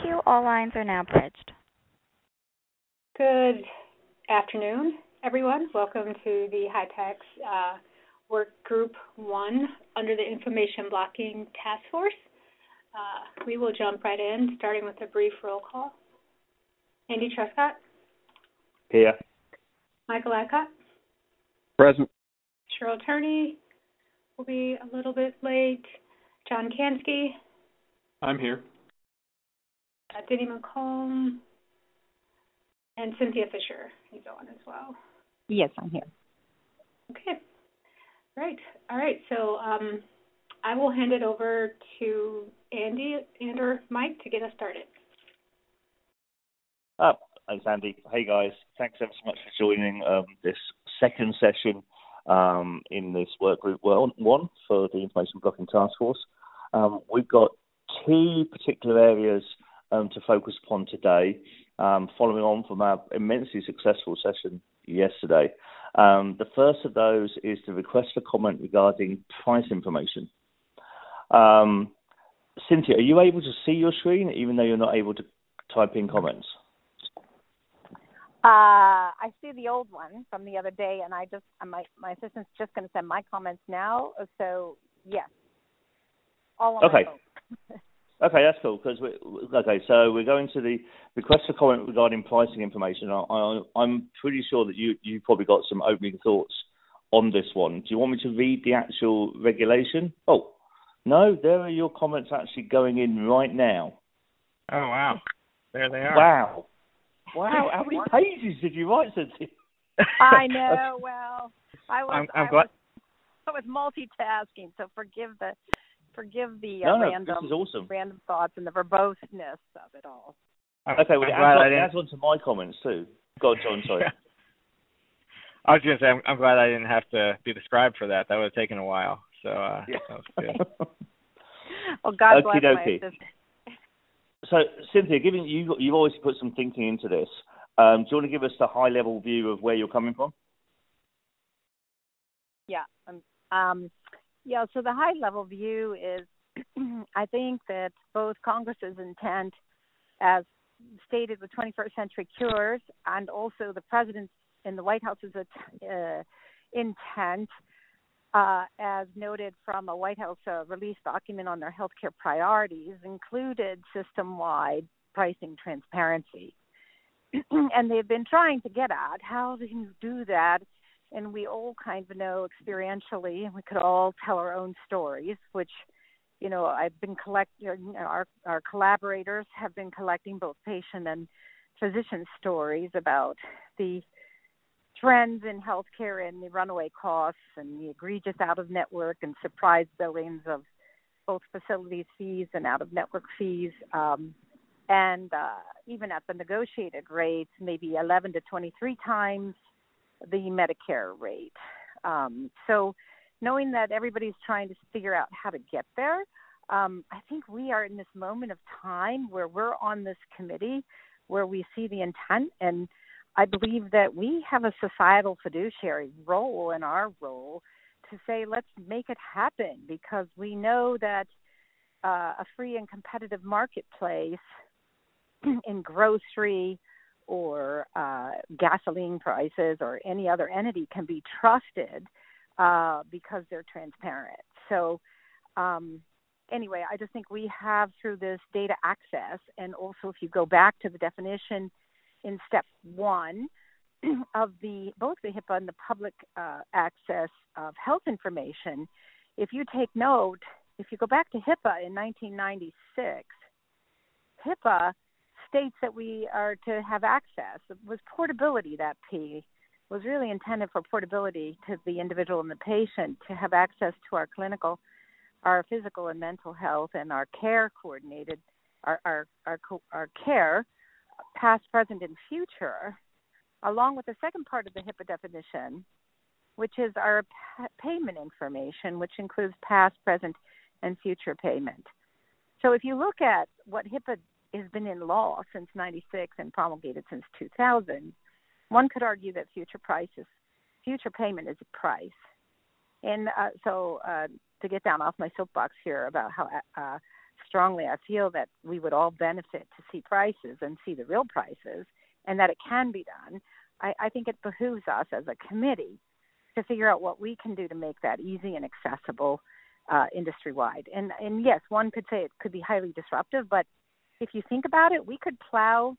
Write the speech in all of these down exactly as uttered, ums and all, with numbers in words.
you. All lines are now bridged. Good afternoon, everyone. Welcome to the HITECH uh, Work Group one under the Information Blocking Task Force. Uh, we will jump right in, starting with a brief roll call. Andy Truscott. Here. Michael Adcock. Present. Cheryl Turney will be a little bit late. John Kansky. I'm here. Uh, Denny McComb. And Cynthia Fisher is on as well. Yes, I'm here. Okay. Right. All right. So um, I will hand it over to Andy and or Mike to get us started. Oh, thanks, Andy. Hey, guys. Thanks ever so much for joining um, this second session um, in this work group one for the Information Blocking Task Force. Um, we've got two particular areas um, to focus upon today, um, following on from our immensely successful session yesterday. Um, the first of those is the request for comment regarding price information. Um, Cynthia, are you able to see your screen even though you're not able to type in comments? Uh, I see the old one from the other day, and I just my my assistant's just going to send my comments now. So yes, all on okay. my phone. Okay, that's cool. Because we okay, so we're going to the request for comment regarding pricing information. I, I, I'm pretty sure that you you probably got some opening thoughts on this one. Do you want me to read the actual regulation? Oh, no, there are your comments actually going in right now. Oh wow, there they are. Wow, wow. How many pages did you write, Cynthia? I know. Well, I was I'm, I'm I glad. was I was multitasking, so forgive the. Forgive the uh, no, no, random, this is awesome. random thoughts and the verboseness of it all. Okay, well, add, add on to my comments too. Go on, John, sorry. I was going to say, I'm, I'm glad I didn't have to be the scribe for that. That would have taken a while. So uh, yeah. that was good. Well, God Okey bless dokey. my assistant. So, Cynthia, given you, you've always put some thinking into this, um, do you want to give us the high-level view of where you're coming from? Yeah. Um, um Yeah, so the high-level view is I think that both Congress's intent, as stated with twenty-first century cures, and also the President's and the White House's uh, intent, uh, as noted from a White House uh, release document on their healthcare priorities, included system-wide pricing transparency. And they've been trying to get at how do you do that. And we all kind of know experientially, and we could all tell our own stories, which, you know, I've been collecting, you know, our, our collaborators have been collecting both patient and physician stories about the trends in healthcare and the runaway costs and the egregious out-of-network and surprise billings of both facilities fees and out-of-network fees, um, and uh, even at the negotiated rates, maybe eleven to twenty-three times the Medicare rate. Um, so knowing that everybody's trying to figure out how to get there, um, I think we are in this moment of time where we're on this committee where we see the intent, and I believe that we have a societal fiduciary role in our role to say, let's make it happen, because we know that uh, a free and competitive marketplace in grocery or uh, gasoline prices or any other entity can be trusted uh, because they're transparent. So um, anyway, I just think we have, through this data access, and also if you go back to the definition in step one of the both the HIPAA and the public uh, access of health information, if you take note, if you go back to HIPAA in nineteen ninety-six, HIPAA states that we are to have access. It was portability, that P was really intended for portability to the individual and the patient to have access to our clinical, our physical and mental health, and our care coordinated, our our our, our care, past, present, and future, along with the second part of the HIPAA definition, which is our p- payment information, which includes past, present, and future payment. So if you look at what HIPAA has been in law since ninety-six and promulgated since two thousand, one could argue that future prices, future payment is a price. And uh, so uh, to get down off my soapbox here about how uh, strongly I feel that we would all benefit to see prices and see the real prices, and that it can be done, I, I think it behooves us as a committee to figure out what we can do to make that easy and accessible uh, industry-wide. And, and yes, one could say it could be highly disruptive, but if you think about it, we could plow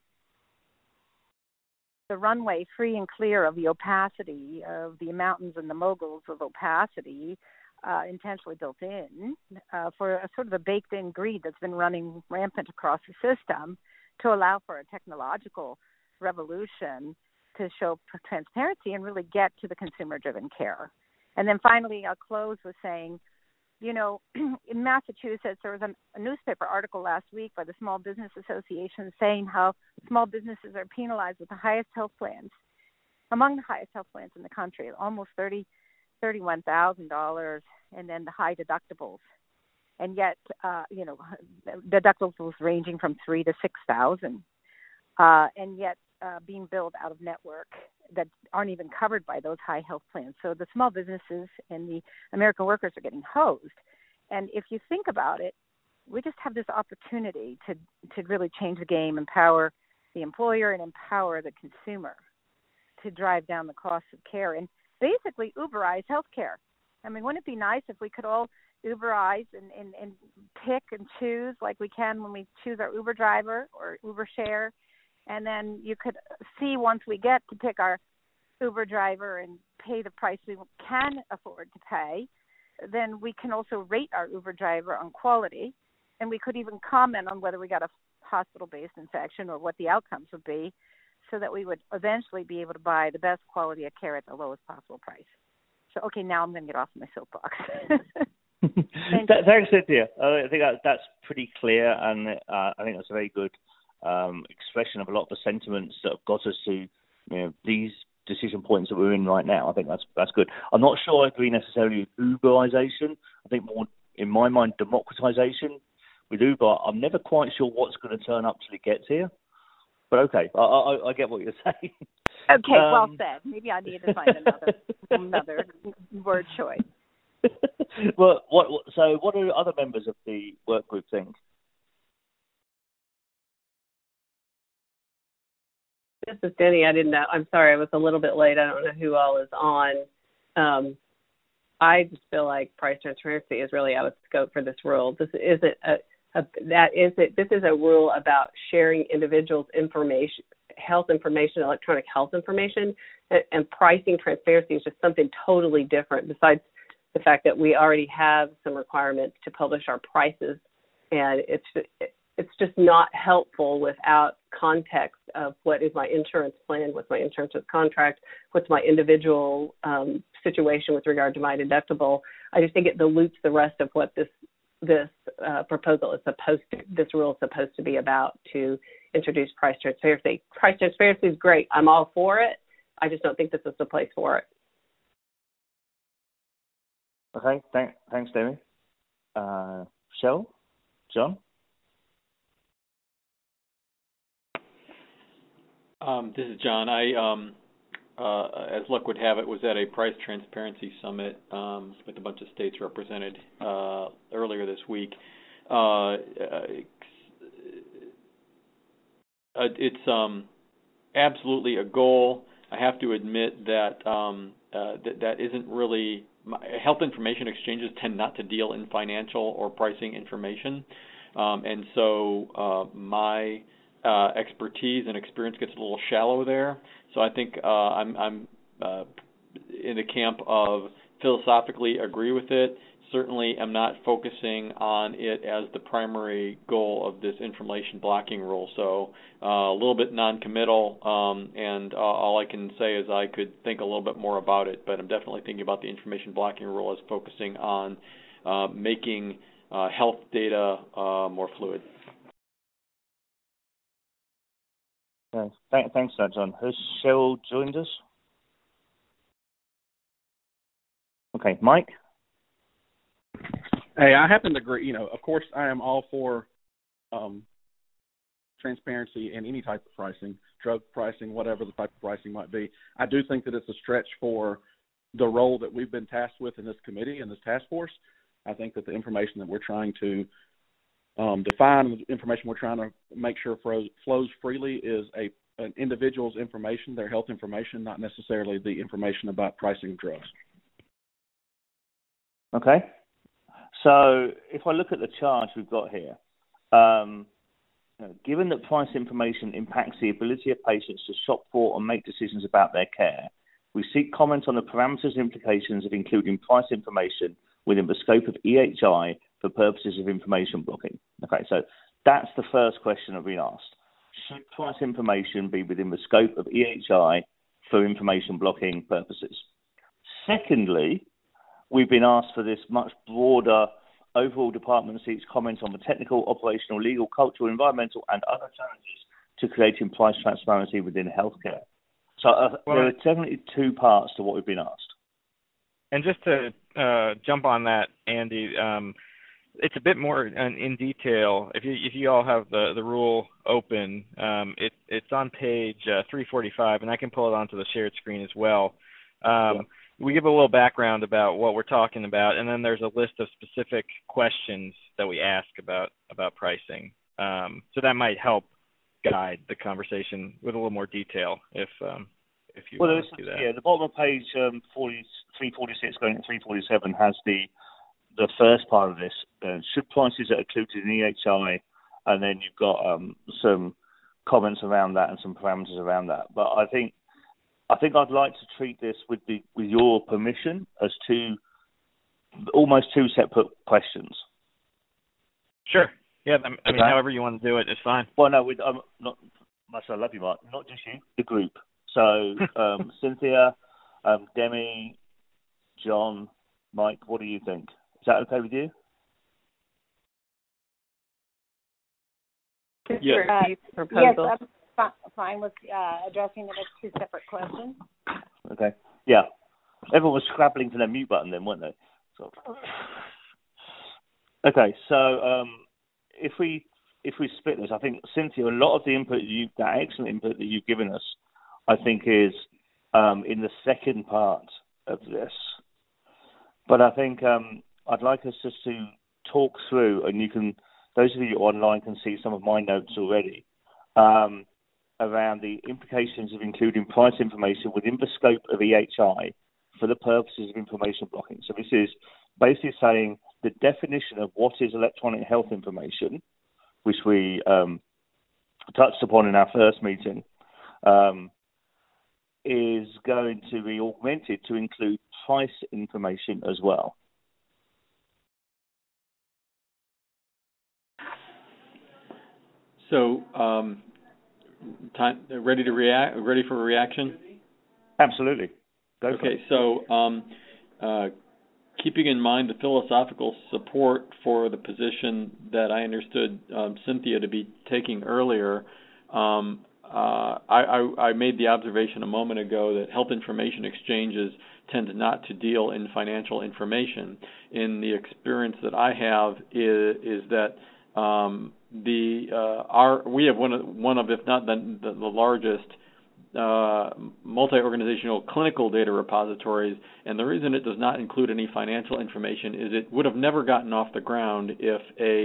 the runway free and clear of the opacity of the mountains and the moguls of opacity uh, intentionally built in uh, for a sort of a baked-in greed that's been running rampant across the system to allow for a technological revolution to show transparency and really get to the consumer-driven care. And then finally, I'll close with saying, you know, in Massachusetts, there was a, a newspaper article last week by the Small Business Association saying how small businesses are penalized with the highest health plans, among the highest health plans in the country, almost thirty, thirty-one thousand dollars, and then the high deductibles. And yet, uh, you know, deductibles ranging from three to six thousand, uh, and yet uh, being billed out of network that aren't even covered by those high health plans. So the small businesses and the American workers are getting hosed. And if you think about it, we just have this opportunity to to really change the game, empower the employer and empower the consumer to drive down the cost of care and basically Uberize healthcare. I mean, wouldn't it be nice if we could all Uberize and, and, and pick and choose like we can when we choose our Uber driver or Uber share? And then you could see once we get to pick our Uber driver and pay the price we can afford to pay, then we can also rate our Uber driver on quality, and we could even comment on whether we got a hospital-based infection or what the outcomes would be, so that we would eventually be able to buy the best quality of care at the lowest possible price. So, okay, now I'm going to get off my soapbox. Thank Th- Thanks, Cynthia. Uh, I think that, that's pretty clear, and uh, I think that's a very good um, expression of a lot of the sentiments that have got us to, you know, these decision points that we're in right now. I think that's that's good. I'm not sure I agree necessarily with Uberization. I think more, in my mind, democratization. With Uber, I'm never quite sure what's going to turn up till it gets here. But okay, I, I, I get what you're saying. Okay, um, well said. Maybe I need to find another another word choice. Well, what, what, so what do other members of the work group think? This is Denny. I didn't know. I'm sorry. I was a little bit late. I don't know who all is on. Um, I just feel like price transparency is really out of scope for this rule. This isn't a, a that is it. This is a rule about sharing individuals' information, health information, electronic health information, and, and pricing transparency is just something totally different. Besides the fact that we already have some requirements to publish our prices, and it's it's just not helpful without context of what is my insurance plan, what's my insurance contract, what's my individual um, situation with regard to my deductible. I just think it dilutes the rest of what this this uh, proposal is supposed to, this rule is supposed to be about, to introduce price transparency. Price transparency is great. I'm all for it. I just don't think this is the place for it. Okay, thank, thanks, Demi. Uh, Shell? John? Um, this is John. I, um, uh, as luck would have it, was at a price transparency summit um, with a bunch of states represented uh, earlier this week. Uh, it's um, absolutely a goal. I have to admit that um, uh, that, that isn't really my, health information exchanges tend not to deal in financial or pricing information, um, and so uh, my Uh, expertise and experience gets a little shallow there. So I think uh, I'm, I'm uh, in the camp of philosophically agree with it. Certainly am not focusing on it as the primary goal of this information blocking rule. So uh, a little bit non-committal, um, and uh, all I can say is I could think a little bit more about it, but I'm definitely thinking about the information blocking rule as focusing on uh, making uh, health data uh, more fluid. Yeah, th- thanks, John. Has Cheryl joined us? Okay, Mike? Hey, I happen to agree. You know, of course, I am all for um, transparency in any type of pricing, drug pricing, whatever the type of pricing might be. I do think that it's a stretch for the role that we've been tasked with in this committee and this task force. I think that the information that we're trying to Um, define the information we're trying to make sure flows, flows freely is a an individual's information, their health information, not necessarily the information about pricing of drugs. Okay. So if I look at the charge we've got here, um, you know, given that price information impacts the ability of patients to shop for and make decisions about their care, we seek comment on the parameters and implications of including price information within the scope of E H I for purposes of information blocking. Okay, so that's the first question I've been asked. Should price information be within the scope of E H I for information blocking purposes? Secondly, we've been asked for this much broader overall department seeks comments on the technical, operational, legal, cultural, environmental, and other challenges to creating price transparency within healthcare. So uh, well, there are definitely two parts to what we've been asked. And just to uh, jump on that, Andy, um, it's a bit more in, in detail. If you if you all have the, the rule open, um, it, it's on page uh, three forty-five, and I can pull it onto the shared screen as well. Um, yeah. We give a little background about what we're talking about, and then there's a list of specific questions that we ask about about pricing. Um, so that might help guide the conversation with a little more detail if um, if you well, want to do that. Yeah, the bottom of page um, three forty-six going to three forty-seven has the the first part of this. Uh, should prices that are included in E H I, and then you've got um, some comments around that and some parameters around that. But I think I think I'd like to treat this with the with your permission as two almost two separate questions. Sure. Yeah. I mean, okay. however you want to do it is fine. Well, no, we, I'm not. Much I love you, Mark. Not just you, the group. So um, Cynthia, um, Demi, John, Mike. What do you think? Is that okay with you? Yes. Uh, yes, I'm fi- fine with uh, addressing them as two separate questions. Okay. Yeah. Everyone was scrabbling for their mute button then, weren't they? So. Okay. So um, if we if we split this, I think Cynthia, a lot of the input you that excellent input that you've given us, I think is um, in the second part of this. But I think um, I'd like us just to talk through, and you can, those of you online can see some of my notes already, um, around the implications of including price information within the scope of E H I for the purposes of information blocking. So this is basically saying the definition of what is electronic health information, which we um, touched upon in our first meeting, um, is going to be augmented to include price information as well. So, um, time ready to react? Ready for a reaction? Absolutely. Go for okay. it. So, um, uh, keeping in mind the philosophical support for the position that I understood um, Cynthia to be taking earlier, um, uh, I, I, I made the observation a moment ago that health information exchanges tend not to deal in financial information. In the experience that I have is, is that um, the uh, our we have one of one of if not the, the, the largest uh, multi-organizational clinical data repositories, and the reason it does not include any financial information is it would have never gotten off the ground if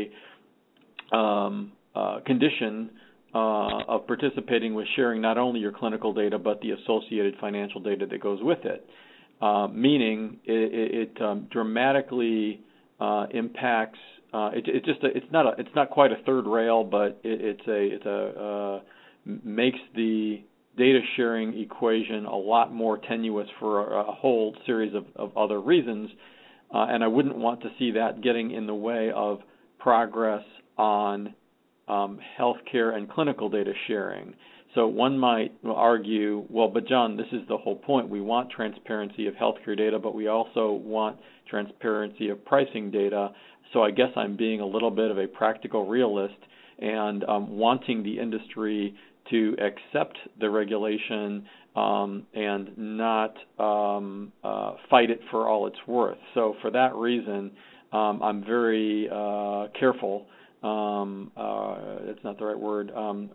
a um, uh, condition uh, of participating was sharing not only your clinical data but the associated financial data that goes with it. Uh, meaning it, it um, dramatically uh, impacts. Uh, it, it just it's not a it's not quite a third rail, but it, it's a it's a uh, makes the data sharing equation a lot more tenuous for a, a whole series of, of other reasons, uh, and I wouldn't want to see that getting in the way of progress on um, healthcare and clinical data sharing. So one might argue, well, but John, this is the whole point. We want transparency of healthcare data, but we also want transparency of pricing data. So I guess I'm being a little bit of a practical realist and um, wanting the industry to accept the regulation um, and not um, uh, fight it for all it's worth. So for that reason, um, I'm very uh, careful. Um, uh, that's not the right word. Um,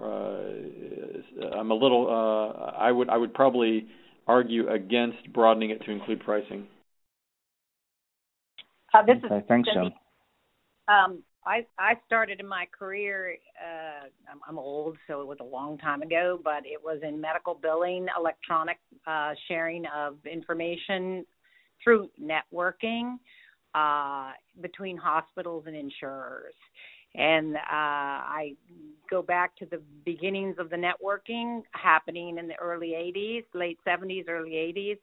uh, I'm a little. Uh, I would. I would probably argue against broadening it to include pricing. Uh, this okay, is thanks, Cindy. John. Um, I I started in my career. Uh, I'm, I'm old, so it was a long time ago, but it was in medical billing, electronic uh, sharing of information through networking uh, between hospitals and insurers. And uh, I go back to the beginnings of the networking happening in the early eighties, late seventies, early eighties,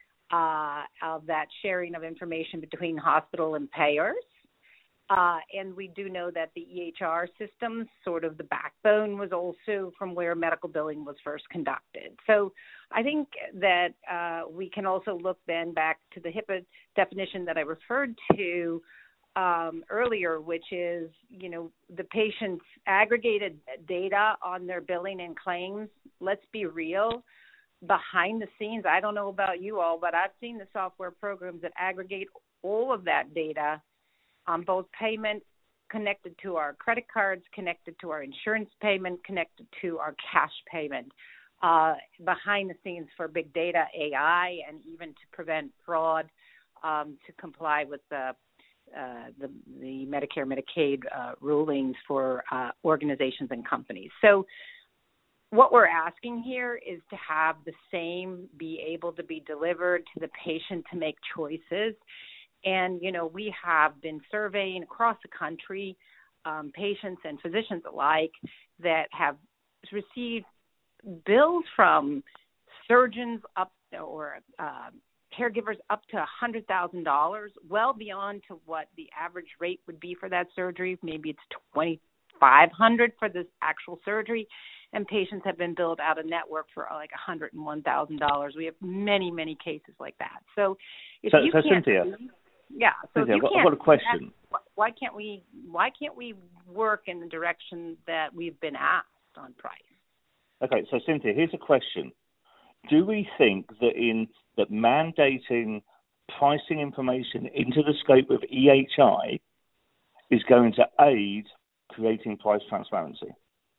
uh, of that sharing of information between hospital and payers. Uh, and we do know that the E H R systems, sort of the backbone, was also from where medical billing was first conducted. So I think that uh, we can also look then back to the HIPAA definition that I referred to um, earlier, which is, you know, the patient's aggregated data on their billing and claims. Let's be real. Behind the scenes, I don't know about you all, but I've seen the software programs that aggregate all of that data on both payment connected to our credit cards, connected to our insurance payment, connected to our cash payment, uh, behind the scenes for big data, A I, and even to prevent fraud, um, to comply with the uh, the, the Medicare, Medicaid uh, rulings for uh, organizations and companies. So what we're asking here is to have the same be able to be delivered to the patient to make choices. And, you know, we have been surveying across the country um, patients and physicians alike that have received bills from surgeons up or uh, caregivers up to one hundred thousand dollars, well beyond to what the average rate would be for that surgery. Maybe it's twenty-five hundred dollars for this actual surgery. And patients have been billed out of network for like one hundred one thousand dollars. We have many, many cases like that. So if so, you so can't... Cynthia, Yeah. So Cynthia, if you I've can't, got a question. why can't we? Why can't we work in the direction that we've been asked on price? Okay, so Cynthia, here's a question: do we think that in that mandating pricing information into the scope of E H I is going to aid creating price transparency?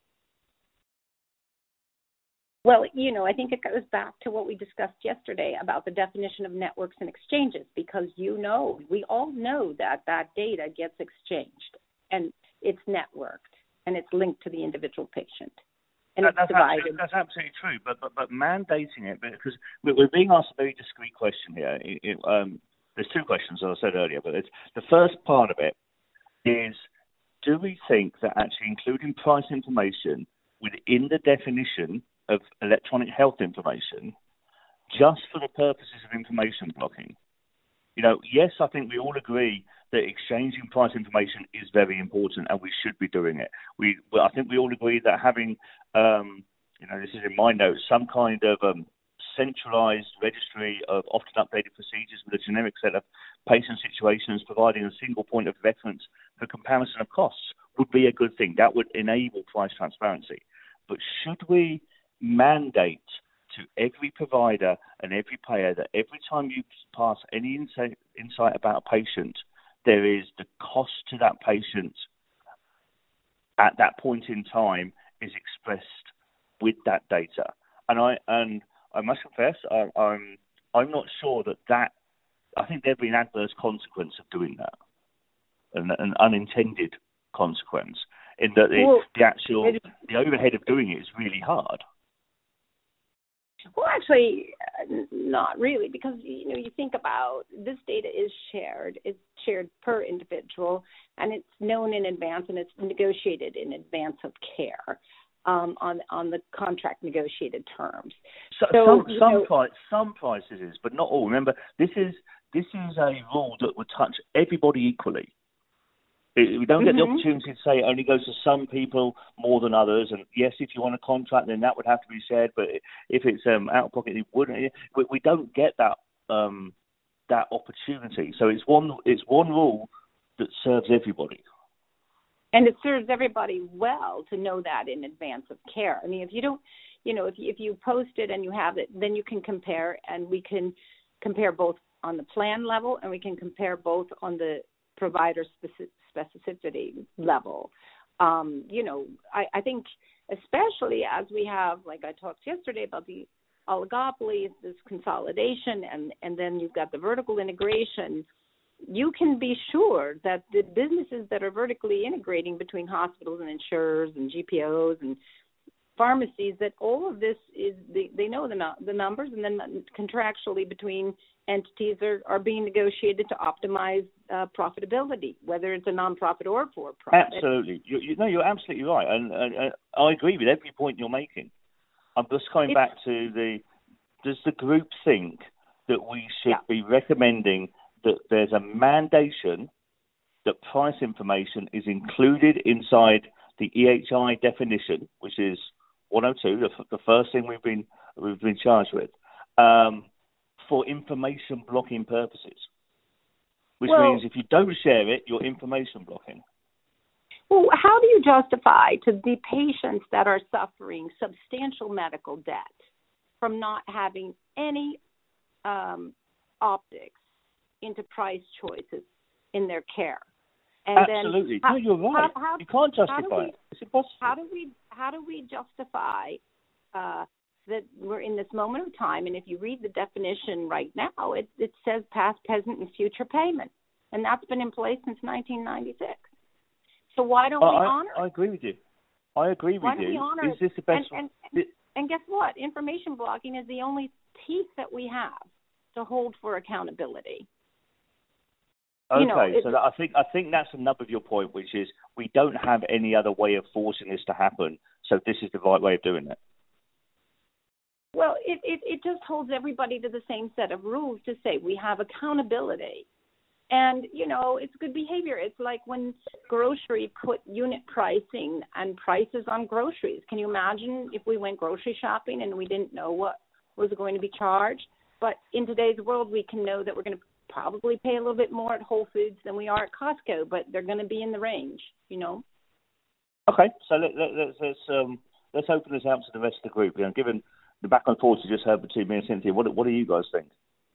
Well, you know, I think it goes back to what we discussed yesterday about the definition of networks and exchanges, because, you know, we all know that that data gets exchanged and it's networked and it's linked to the individual patient. And that, it's that's, divided. absolutely, that's absolutely true, but, but but mandating it, because we're being asked a very discrete question here. It, it, um, there's two questions, as I said earlier, but it's, the first part of it is, do we think that actually including price information within the definition of electronic health information, just for the purposes of information blocking? You know, yes, I think we all agree that exchanging price information is very important, and we should be doing it. We, well, I think we all agree that having, um, you know, this is in my notes, some kind of um, centralized registry of often updated procedures with a generic set of patient situations, providing a single point of reference for comparison of costs, would be a good thing. That would enable price transparency. But should we mandate to every provider and every payer that every time you pass any insight, insight about a patient, there is the cost to that patient at that point in time is expressed with that data? And I and I must confess, I, I'm I'm not sure that that I think there'd be an adverse consequence of doing that, an, an unintended consequence, in that the, Well, the actual the overhead of doing it is really hard. Well, actually, uh, not really, because, you know, you think about this data is shared. It's shared per individual, and it's known in advance, and it's negotiated in advance of care um, on on the contract negotiated terms. So, so some some, know, price, some prices is, but not all. Remember, this is this is a rule that would touch everybody equally. We don't get mm-hmm. the opportunity to say it only goes to some people more than others. And yes, if you want a contract, then that would have to be said. But if it's um, out of pocket, it wouldn't. We, we don't get that um, that opportunity. So it's one it's one rule that serves everybody. And it serves everybody well to know that in advance of care. I mean, if you don't, you know, if you, if you post it and you have it, then you can compare, and we can compare both on the plan level, and we can compare both on the provider specific specificity level. Um, you know, I, I think especially as we have, like I talked yesterday about the oligopolies, this consolidation, and, and then you've got the vertical integration, you can be sure that the businesses that are vertically integrating between hospitals and insurers and G P Os and pharmacies, that all of this is, they, they know the, the numbers, and then contractually between entities are, are being negotiated to optimize uh, profitability, whether it's a nonprofit or for-profit. Absolutely. You, you, no, you're absolutely right. And, and, and I agree with every point you're making. I'm just coming it's, back to the, does the group think that we should yeah. be recommending that there's a mandation that price information is included inside the E H I definition, which is one oh two, the, the first thing we've been we've been charged with, um, for information blocking purposes, which well, means if you don't share it, you're information blocking. Well, how do you justify to the patients that are suffering substantial medical debt from not having any um, optics into price choices in their care? And Absolutely. Then how, no, you're right. How, how, you can't justify we, it. It's impossible. How do we how do we justify uh, that we're in this moment of time? And if you read the definition right now, it, it says past, present, and future payment, and that's been in place since nineteen ninety-six. So why don't uh, we I, honor it? I agree with you. I agree with why don't you. We honor Is this the best? And, and, and, and guess what? Information blocking is the only teeth that we have to hold for accountability. Okay, you know, it, so that, I think I think that's another of your point, which is we don't have any other way of forcing this to happen, so this is the right way of doing it. Well, it, it, it just holds everybody to the same set of rules to say we have accountability. And, you know, it's good behavior. It's like when grocery put unit pricing and prices on groceries. Can you imagine if we went grocery shopping and we didn't know what was going to be charged? But in today's world, we can know that we're going to probably pay a little bit more at Whole Foods than we are at Costco, but they're going to be in the range, you know. Okay, so let, let, let's let's um, let's open this out to the rest of the group. You know, given the back and forth you just heard between me and Cynthia, what what do you guys think?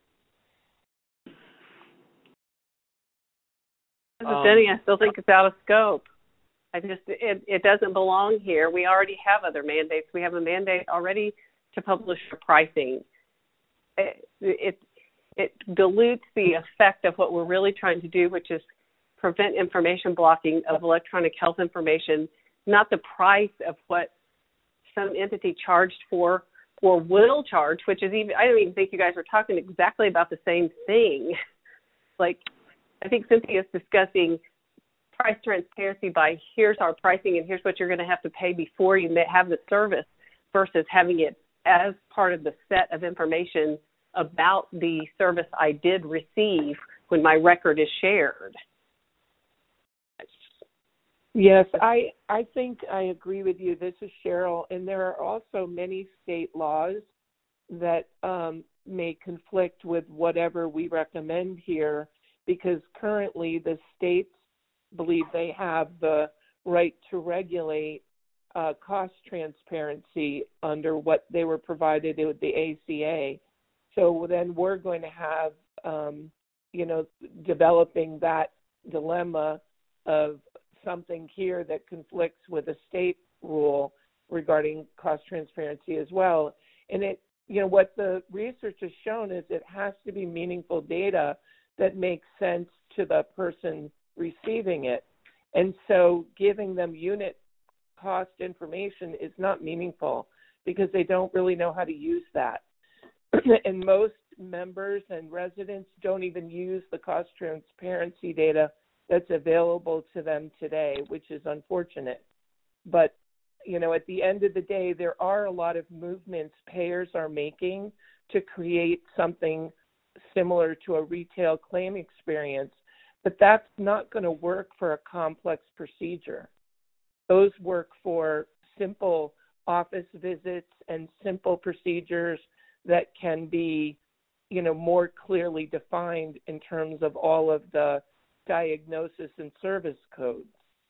Um, Denny, I still think it's out of scope. I just it it doesn't belong here. We already have other mandates. We have a mandate already to publish the pricing. It, it it dilutes the effect of what we're really trying to do, which is prevent information blocking of electronic health information, not the price of what some entity charged for or will charge, which is even, I don't even think you guys were talking exactly about the same thing. Like, I think Cynthia's discussing price transparency by here's our pricing and here's what you're going to have to pay before you have the service versus having it as part of the set of information about the service I did receive when my record is shared. Yes, I I think I agree with you. This is Cheryl, and there are also many state laws that um, may conflict with whatever we recommend here, because currently the states believe they have the right to regulate uh, cost transparency under what they were provided with the A C A. So then we're going to have, um, you know, developing that dilemma of something here that conflicts with a state rule regarding cost transparency as well. And it, you know, what the research has shown is it has to be meaningful data that makes sense to the person receiving it. And so giving them unit cost information is not meaningful because they don't really know how to use that. And most members and residents don't even use the cost transparency data that's available to them today, which is unfortunate. But, you know, at the end of the day, there are a lot of movements payers are making to create something similar to a retail claim experience, but that's not going to work for a complex procedure. Those work for simple office visits and simple procedures that can be, you know, more clearly defined in terms of all of the diagnosis and service codes.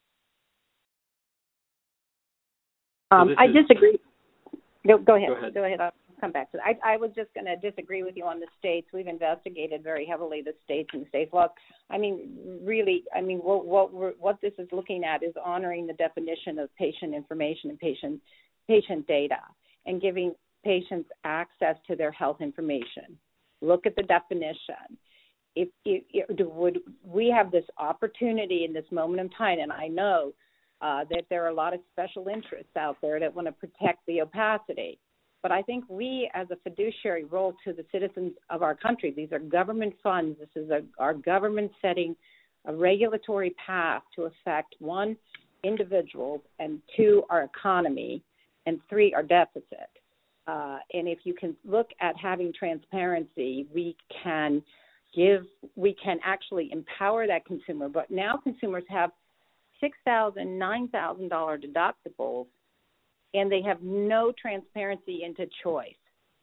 Um, so I is, disagree. Go, go ahead. Go ahead. Go ahead. I'll come back to that. I, I was just going to disagree with you on the states. We've investigated very heavily the states and the states laws. I mean, really, I mean, what what, we're, what this is looking at is honoring the definition of patient information and patient patient data and giving patients access to their health information. Look at the definition. if, if, if would we have this opportunity in this moment in time, and I know uh, that there are a lot of special interests out there that want to protect the opacity. But I think we, as a fiduciary role to the citizens of our country, these are government funds. This is a, our government setting a regulatory path to affect, one, individuals, and two, our economy, and three, our deficit. Uh, and if you can look at having transparency, we can give, we can actually empower that consumer. But now consumers have six thousand dollars, nine thousand dollars deductibles, and they have no transparency into choice.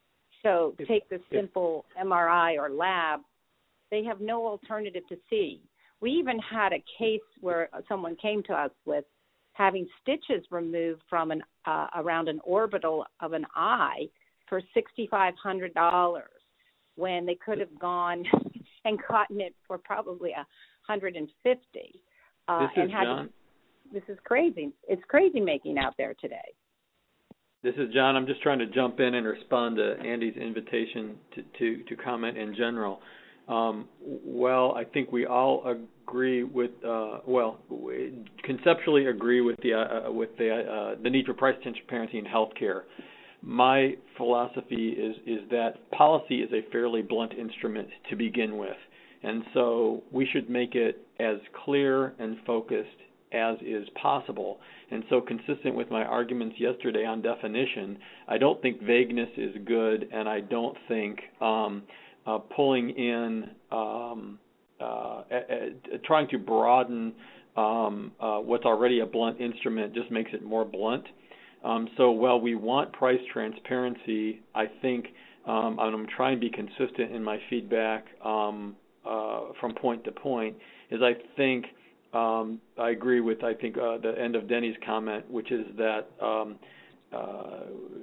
So take the simple M R I or lab, they have no alternative to see. We even had a case where someone came to us with having stitches removed from an uh, around an orbital of an eye for six thousand five hundred dollars when they could have gone and gotten it for probably a hundred and fifty. Uh, this is and had John. To, this is crazy. It's crazy making out there today. This is John. I'm just trying to jump in and respond to Andy's invitation to, to, to comment in general. Um, well, I think we all agree with, uh, well, we conceptually agree with the uh, with the uh, the need for price transparency in healthcare. My philosophy is is that policy is a fairly blunt instrument to begin with, and so we should make it as clear and focused as is possible. And so, consistent with my arguments yesterday on definition, I don't think vagueness is good, and I don't think um, Uh, pulling in, um, uh, a, a, trying to broaden um, uh, what's already a blunt instrument just makes it more blunt. Um, so while we want price transparency, I think, um, and I'm trying to be consistent in my feedback um, uh, from point to point, is I think um, I agree with, I think, uh, the end of Denny's comment, which is that um, uh,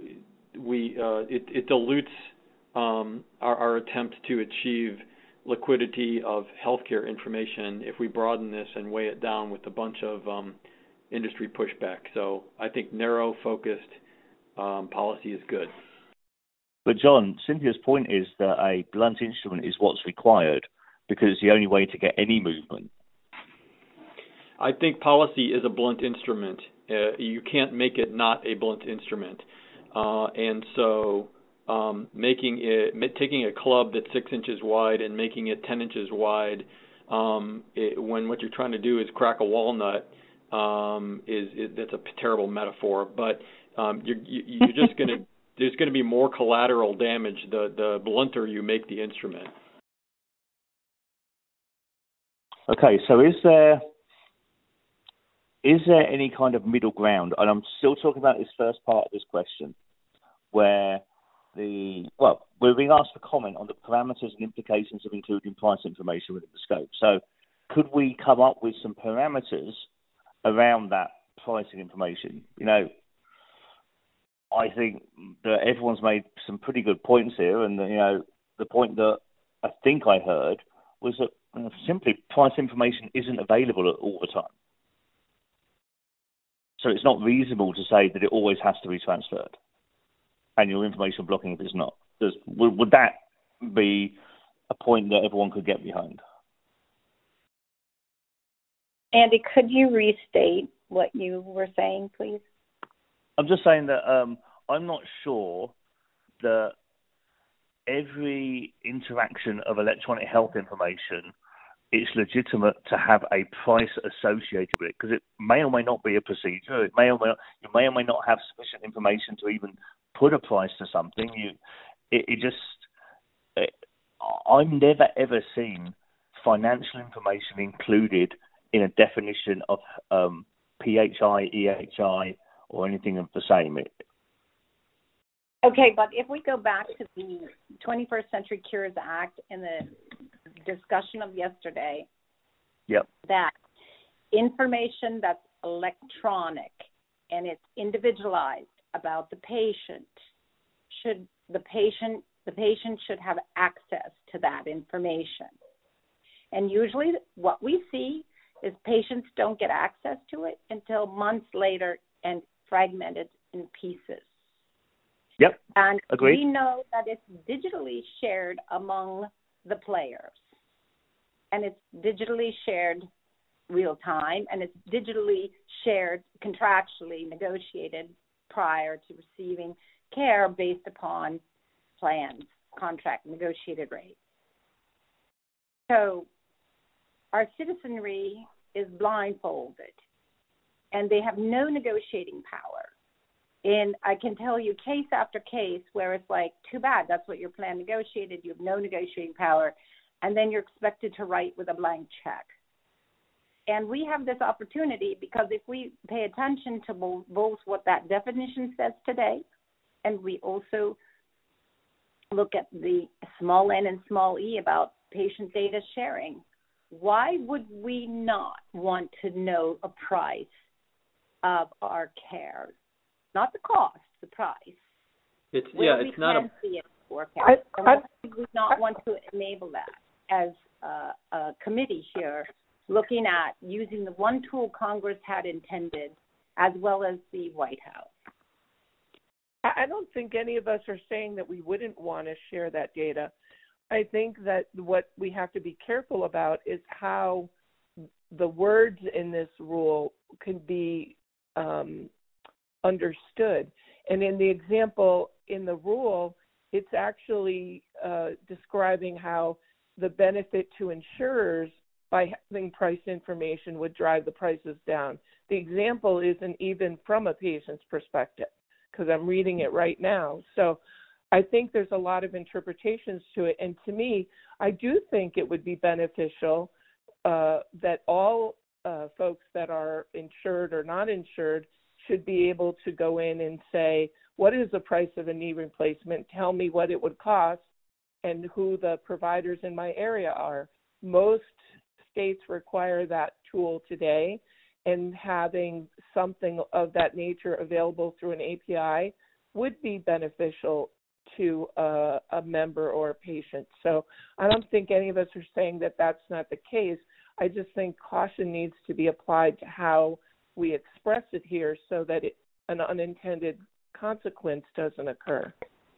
we uh, it, it dilutes Um, our, our attempt to achieve liquidity of healthcare information if we broaden this and weigh it down with a bunch of um, industry pushback. So I think narrow, focused um, policy is good. But John, Cynthia's point is that a blunt instrument is what's required because it's the only way to get any movement. I think policy is a blunt instrument. Uh, you can't make it not a blunt instrument. Uh, and so Um, making it, taking a club that's six inches wide and making it ten inches wide, um, it, when what you're trying to do is crack a walnut, um, is, is that's a terrible metaphor. But um, you're, you're just going to there's going to be more collateral damage the the blunter you make the instrument. Okay, so is there is there any kind of middle ground? And I'm still talking about this first part of this question, where The well, we're being asked for comment on the parameters and implications of including price information within the scope. So, could we come up with some parameters around that pricing information? You know, I think that everyone's made some pretty good points here, and you know, the point that I think I heard was that you know, simply price information isn't available all the time. So it's not reasonable to say that it always has to be transferred. And your information blocking if it's not. Does, would, would that be a point that everyone could get behind? Andy, could you restate what you were saying, please? I'm just saying that um, I'm not sure that every interaction of electronic health information is legitimate to have a price associated with it, because it may or may not be a procedure. It may or may not, you may or may not have sufficient information to even put a price to something. You, it, it just, it, I've never ever seen financial information included in a definition of um, P H I, E H I, or anything of the same. It, okay, but if we go back to the twenty-first Century Cures Act and the discussion of yesterday, yep, that information that's electronic and it's individualized about the patient, should the patient the patient should have access to that information. And usually what we see is patients don't get access to it until months later and fragmented in pieces. Yep. And agreed. We know that it's digitally shared among the players. and it's digitally shared real time, and it's digitally shared, contractually negotiated prior to receiving care based upon plans, contract, negotiated rates. So our citizenry is blindfolded, and they have no negotiating power. And I can tell you case after case where it's like, too bad, that's what your plan negotiated, you have no negotiating power, and then you're expected to write with a blank check. And we have this opportunity because if we pay attention to both what that definition says today, and we also look at the small n and small e about patient data sharing, why would we not want to know a price of our care? Not the cost, the price. It's yeah, it's not a. See it forecast. I, I, why would we not I, want to enable that as a, a committee here, looking at using the one tool Congress had intended, as well as the White House? I don't think any of us are saying that we wouldn't want to share that data. I think that what we have to be careful about is how the words in this rule can be um, understood. And in the example in the rule, it's actually uh, describing how the benefit to insurers by having price information would drive the prices down. The example isn't even from a patient's perspective, because I'm reading it right now. So I think there's a lot of interpretations to it. And to me, I do think it would be beneficial uh, that all uh, folks that are insured or not insured should be able to go in and say, what is the price of a knee replacement? Tell me what it would cost and who the providers in my area are. Most states require that tool today, and having something of that nature available through an A P I would be beneficial to a, a member or a patient. So I don't think any of us are saying that that's not the case. I just think caution needs to be applied to how we express it here so that it, an unintended consequence doesn't occur.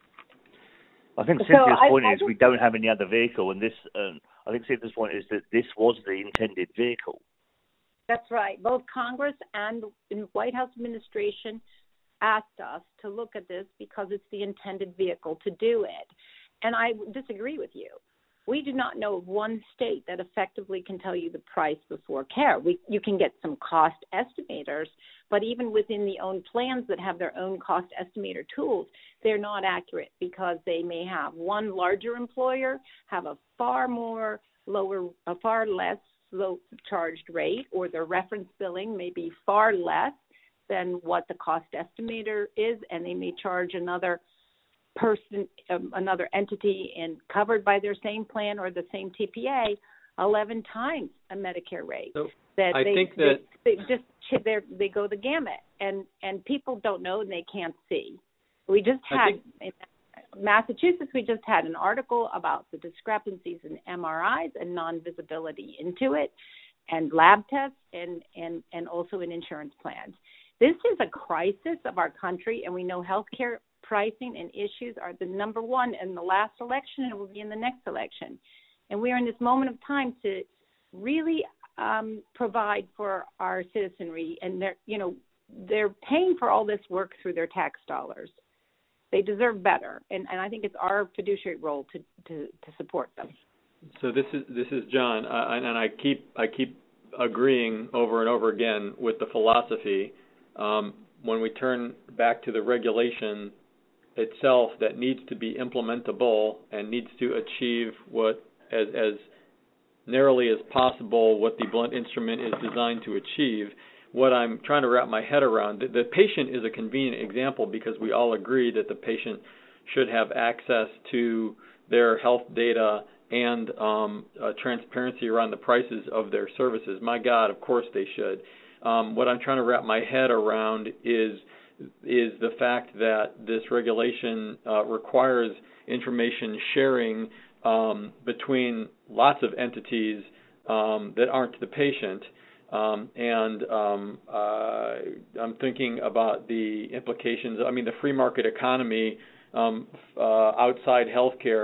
I think So Cynthia's I- point I is just- we don't have any other vehicle, and this. Um, I think Cynthia's point is that this was the intended vehicle. That's right. Both Congress and the White House administration asked us to look at this because it's the intended vehicle to do it. And I disagree with you. We do not know of one state that effectively can tell you the price before care. We, you can get some cost estimators, but even within the own plans that have their own cost estimator tools, they're not accurate because they may have one larger employer have a far more lower, a far less low charged rate, or their reference billing may be far less than what the cost estimator is, and they may charge another person, um, another entity and covered by their same plan or the same T P A, eleven times a Medicare rate. So that I they, think that they, they just they they go the gamut, and and people don't know and they can't see. We just had think, in Massachusetts, we just had an article about the discrepancies in M R Is and non-visibility into it, and lab tests, and and and also in insurance plans. This is a crisis of our country, and we know healthcare pricing and issues are the number one in the last election, and will be in the next election. And we are in this moment of time to really um, provide for our citizenry, and they're, you know, they're paying for all this work through their tax dollars. They deserve better, and, and I think it's our fiduciary role to, to, to support them. So this is this is John, uh, and, and I keep I keep agreeing over and over again with the philosophy. Um, when we turn back to the regulation itself that needs to be implementable and needs to achieve what, as, as narrowly as possible, what the blunt instrument is designed to achieve, what I'm trying to wrap my head around, the, the patient is a convenient example because we all agree that the patient should have access to their health data and um, uh, transparency around the prices of their services. My God, of course they should. Um, what I'm trying to wrap my head around is is the fact that this regulation uh, requires information sharing um, between lots of entities um, that aren't the patient. Um, and um, uh, I'm thinking about the implications. I mean, the free market economy um, uh, outside healthcare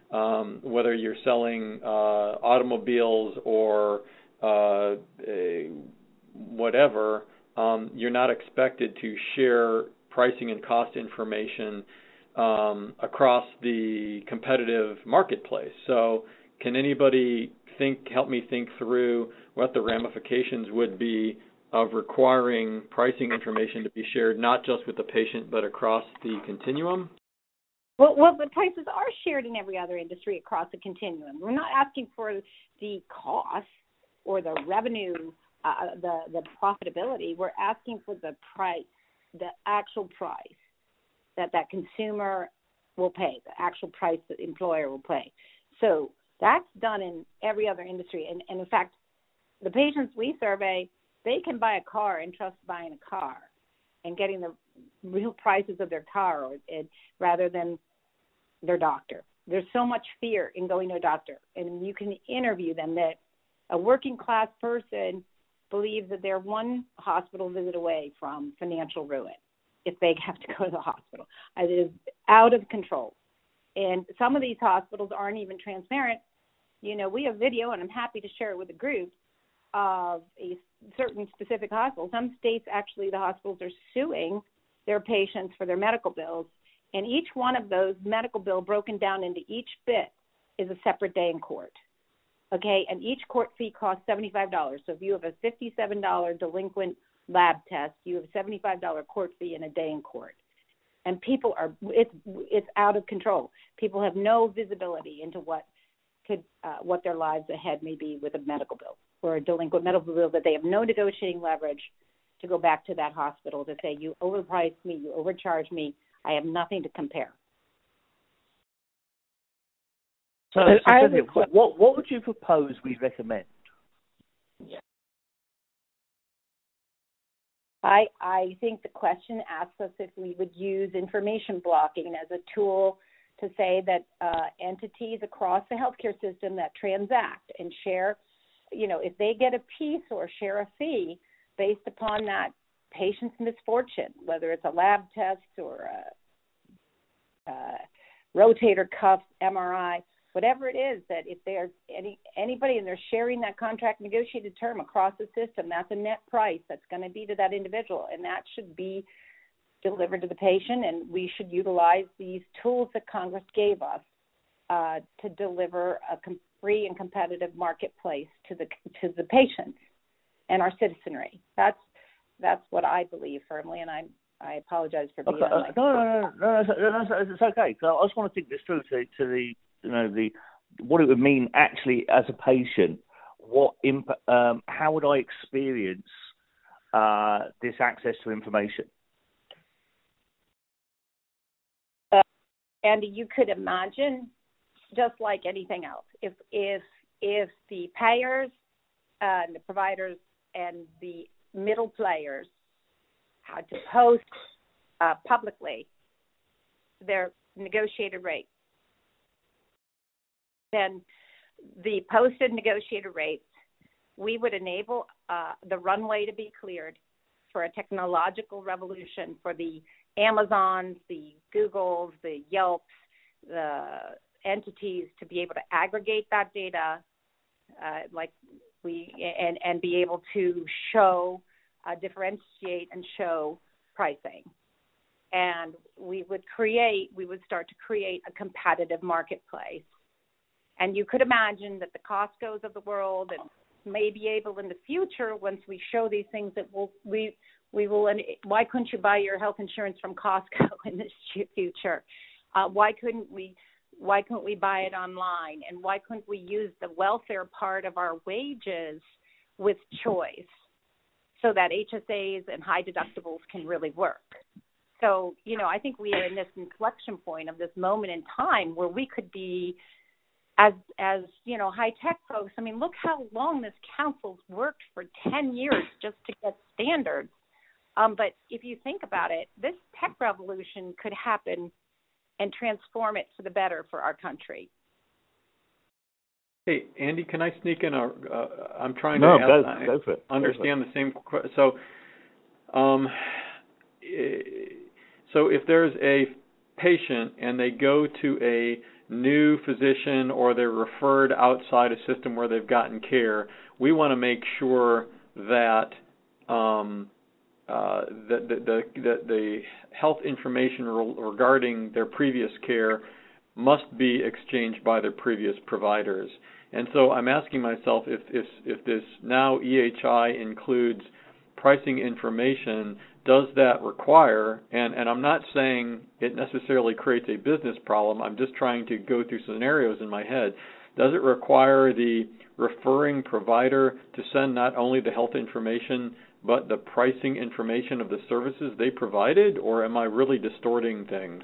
um, whether you're selling uh, automobiles or uh, a, whatever, um, you're not expected to share pricing and cost information um, across the competitive marketplace. So can anybody think, help me think through what the ramifications would be of requiring pricing information to be shared not just with the patient but across the continuum? Well, well, the prices are shared in every other industry across the continuum. We're not asking for the cost or the revenue, uh, the the profitability. We're asking for the price, the actual price that that consumer will pay, the actual price that the employer will pay. So that's done in every other industry. And, and in fact, the patients we survey, they can buy a car and trust buying a car and getting the real prices of their car or, it, rather than their doctor. There's so much fear in going to a doctor. And you can interview them that a working class person believes that they're one hospital visit away from financial ruin if they have to go to the hospital. It is out of control. And some of these hospitals aren't even transparent. You know, we have video, and I'm happy to share it with the group, of a certain specific hospital. Some states, actually, the hospitals are suing their patients for their medical bills, and each one of those medical bills broken down into each bit is a separate day in court. Okay, and each court fee costs seventy-five dollars. So if you have a fifty-seven dollars delinquent lab test, you have a seventy-five dollars court fee and a day in court. And people are, it's it's out of control. People have no visibility into what could, uh, what their lives ahead may be with a medical bill or a delinquent medical bill that they have no negotiating leverage to go back to that hospital to say, you overpriced me, you overcharged me, I have nothing to compare. So, so I, Cynthia, what, what, what would you propose we recommend? I, I think the question asks us if we would use information blocking as a tool to say that uh, entities across the healthcare system that transact and share, you know, if they get a piece or share a fee based upon that patient's misfortune, whether it's a lab test or a, a rotator cuff M R I, whatever it is, that if there's any anybody and they're sharing that contract negotiated term across the system, that's a net price that's going to be to that individual, and that should be delivered to the patient, and we should utilize these tools that Congress gave us uh, to deliver a com- free and competitive marketplace to the to the patients and our citizenry. That's that's what I believe firmly, and I I apologize for being okay. on my no, no, no, no, no, no, it's okay. So I just want to think this through to, to the you know the what it would mean actually as a patient. What imp- um, how would I experience uh, this access to information? Uh, Andy, you could imagine, just like anything else, if if if the payers uh, and the providers and the middle players had to post uh, publicly their negotiated rates, then the posted negotiated rates, we would enable uh, the runway to be cleared for a technological revolution for the Amazons, the Googles, the Yelps, the entities to be able to aggregate that data, uh, like we and and be able to show, uh, differentiate and show pricing, and we would create, we would start to create a competitive marketplace. And you could imagine that the Costco's of the world and may be able in the future, once we show these things, that we'll, we we will. And why couldn't you buy your health insurance from Costco in this future? Uh, why couldn't we? Why couldn't we buy it online? And why couldn't we use the welfare part of our wages with choice, so that H S As and high deductibles can really work? So, you know, I think we are in this inflection point of this moment in time where we could be, as, as you know, high-tech folks, I mean, look how long this council's worked for ten years just to get standards. Um, but if you think about it, this tech revolution could happen and transform it for the better for our country. Hey, Andy, can I sneak in a, uh, I'm trying no, to go, ask, go for it. understand go for it. the same question. So, um, so if there's a patient and they go to a new physician or they're referred outside a system where they've gotten care, we want to make sure that um, uh, the, the, the, the health information re- regarding their previous care must be exchanged by their previous providers. And so I'm asking myself if, if, if this now E H I includes pricing information, does that require, and, and I'm not saying it necessarily creates a business problem, I'm just trying to go through scenarios in my head, does it require the referring provider to send not only the health information but the pricing information of the services they provided, or am I really distorting things?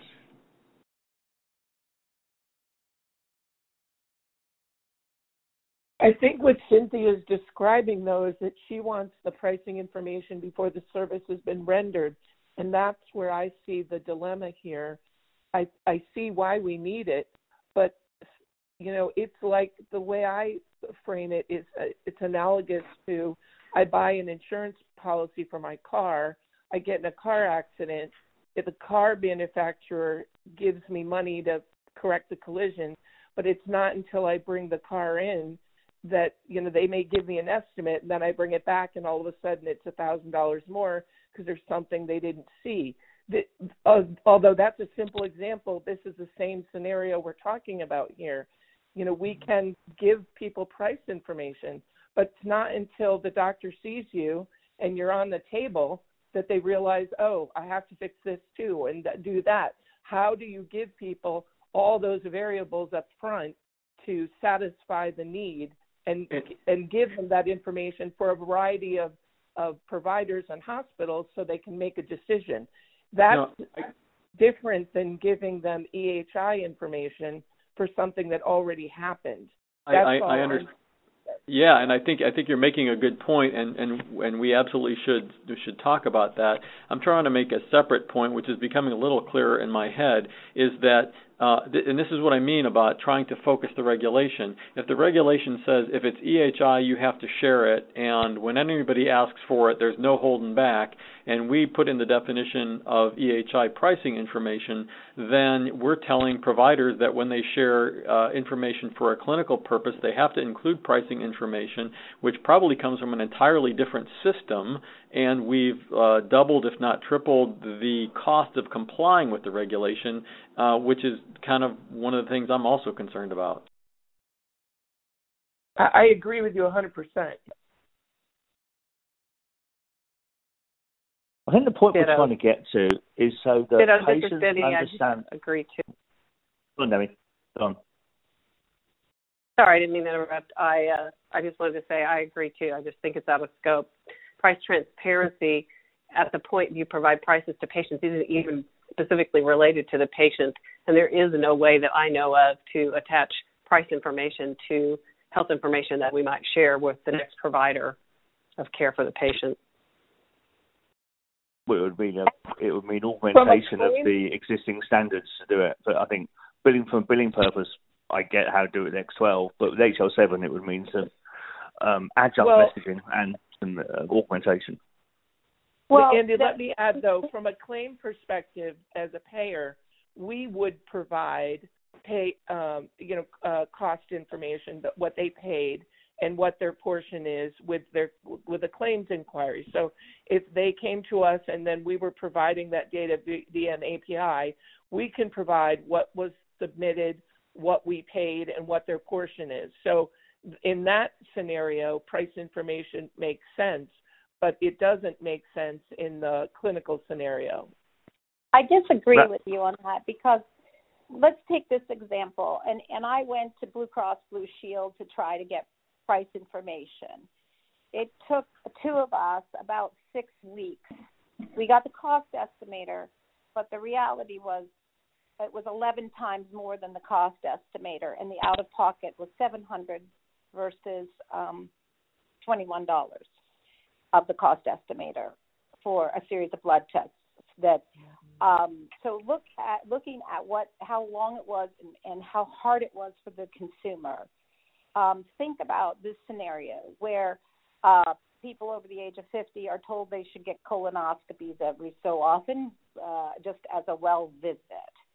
I think what Cynthia is describing, though, is that she wants the pricing information before the service has been rendered, and that's where I see the dilemma here. I, I see why we need it, but, you know, it's like the way I frame it is uh, it's analogous to I buy an insurance policy for my car, I get in a car accident, if the car manufacturer gives me money to correct the collision, but it's not until I bring the car in that, you know, they may give me an estimate and then I bring it back and all of a sudden it's a thousand dollars more because there's something they didn't see. The, uh, although that's a simple example, this is the same scenario we're talking about here. You know, we can give people price information, but it's not until the doctor sees you and you're on the table that they realize, oh, I have to fix this too and do that. How do you give people all those variables up front to satisfy the need and and give them that information for a variety of, of providers and hospitals so they can make a decision? That's no, I, different than giving them E H I information for something that already happened. That's I, I, I understand. Yeah, and I think I think you're making a good point, and, and and we absolutely should should talk about that. I'm trying to make a separate point, which is becoming a little clearer in my head, is that, uh, th- and this is what I mean about trying to focus the regulation. If the regulation says if it's E H I, you have to share it, and when anybody asks for it, there's no holding back, and we put in the definition of E H I pricing information, then we're telling providers that when they share uh, information for a clinical purpose, they have to include pricing information, which probably comes from an entirely different system, and we've uh, doubled, if not tripled, the cost of complying with the regulation, uh, which is kind of one of the things I'm also concerned about. I agree with you one hundred percent. I think the point Ditto. we're trying to get to is so that Ditto, patients Denny, understand. I agree too. Go on, Demi. Go on. Sorry, I didn't mean to interrupt. I uh, I just wanted to say I agree too. I just think it's out of scope. Price transparency at the point you provide prices to patients isn't even specifically related to the patient, and there is no way that I know of to attach price information to health information that we might share with the next provider of care for the patient. Well, it would mean a, it would mean augmentation of the existing standards to do it. But I think billing for billing purpose, I get how to do it with X twelve, but with H L seven, it would mean some um, adjunct well, messaging and some uh, augmentation. Well, Andy, let me add, though, from a claim perspective, as a payer, we would provide pay, um, you know, uh, cost information, but what they paid and what their portion is with their with a claims inquiry. So if they came to us and then we were providing that data via an A P I, we can provide what was submitted, what we paid, and what their portion is. So in that scenario, price information makes sense, but it doesn't make sense in the clinical scenario. I disagree Right. with you on that because let's take this example. And, and I went to Blue Cross Blue Shield to try to get price information. It took two of us about six weeks. We got the cost estimator, but the reality was it was eleven times more than the cost estimator, and the out-of-pocket was seven hundred dollars versus um, twenty-one dollars of the cost estimator for a series of blood tests. That um, so look at looking at what how long it was and, and how hard it was for the consumer. Um, think about this scenario where uh, people over the age of fifty are told they should get colonoscopies every so often, uh, just as a well visit.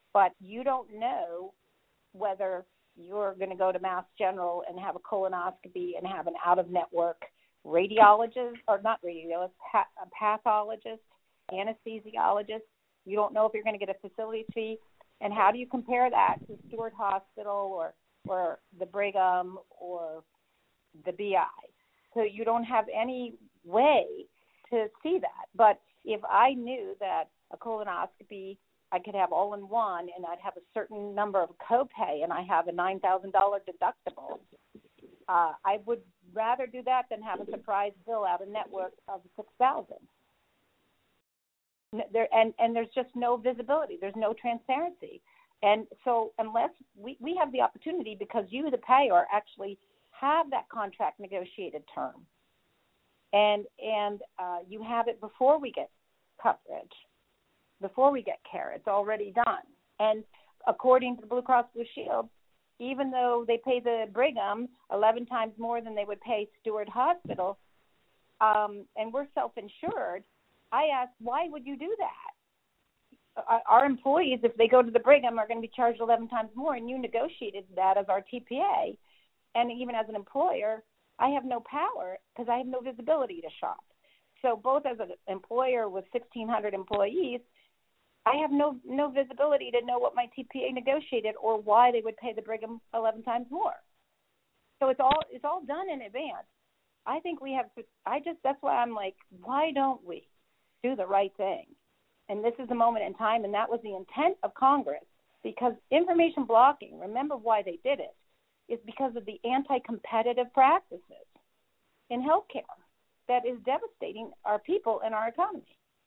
but you don't know whether you're going to go to Mass General and have a colonoscopy and have an out-of-network radiologist, or not radiologist, a pathologist, anesthesiologist. You don't know if you're going to get a facility fee. And how do you compare that to Stewart Hospital or, or the Brigham or the B I? So you don't have any way to see that. But if I knew that a colonoscopy I could have all in one, and I'd have a certain number of copay, and I have a nine thousand dollars deductible, uh, I would rather do that than have a surprise bill out of network of six thousand dollars. There, and, and there's just no visibility. There's no transparency. And so unless we, we have the opportunity, because you, the payer, actually have that contract negotiated term, and, and uh, you have it before we get coverage, before we get care. It's already done. And according to the Blue Cross Blue Shield, even though they pay the Brigham eleven times more than they would pay Stewart Hospital, um, and we're self-insured, I asked, why would you do that? Our employees, if they go to the Brigham, are going to be charged eleven times more, and you negotiated that as our T P A. And even as an employer, I have no power because I have no visibility to shop. So both as an employer with sixteen hundred employees, I have no no visibility to know what my T P A negotiated or why they would pay the Brigham eleven times more. So it's all it's all done in advance. I think we have to, I just, that's why I'm like, why don't we do the right thing? And this is the moment in time, and that was the intent of Congress, because information blocking, remember why they did it, is because of the anti-competitive practices in healthcare that is devastating our people and our economy.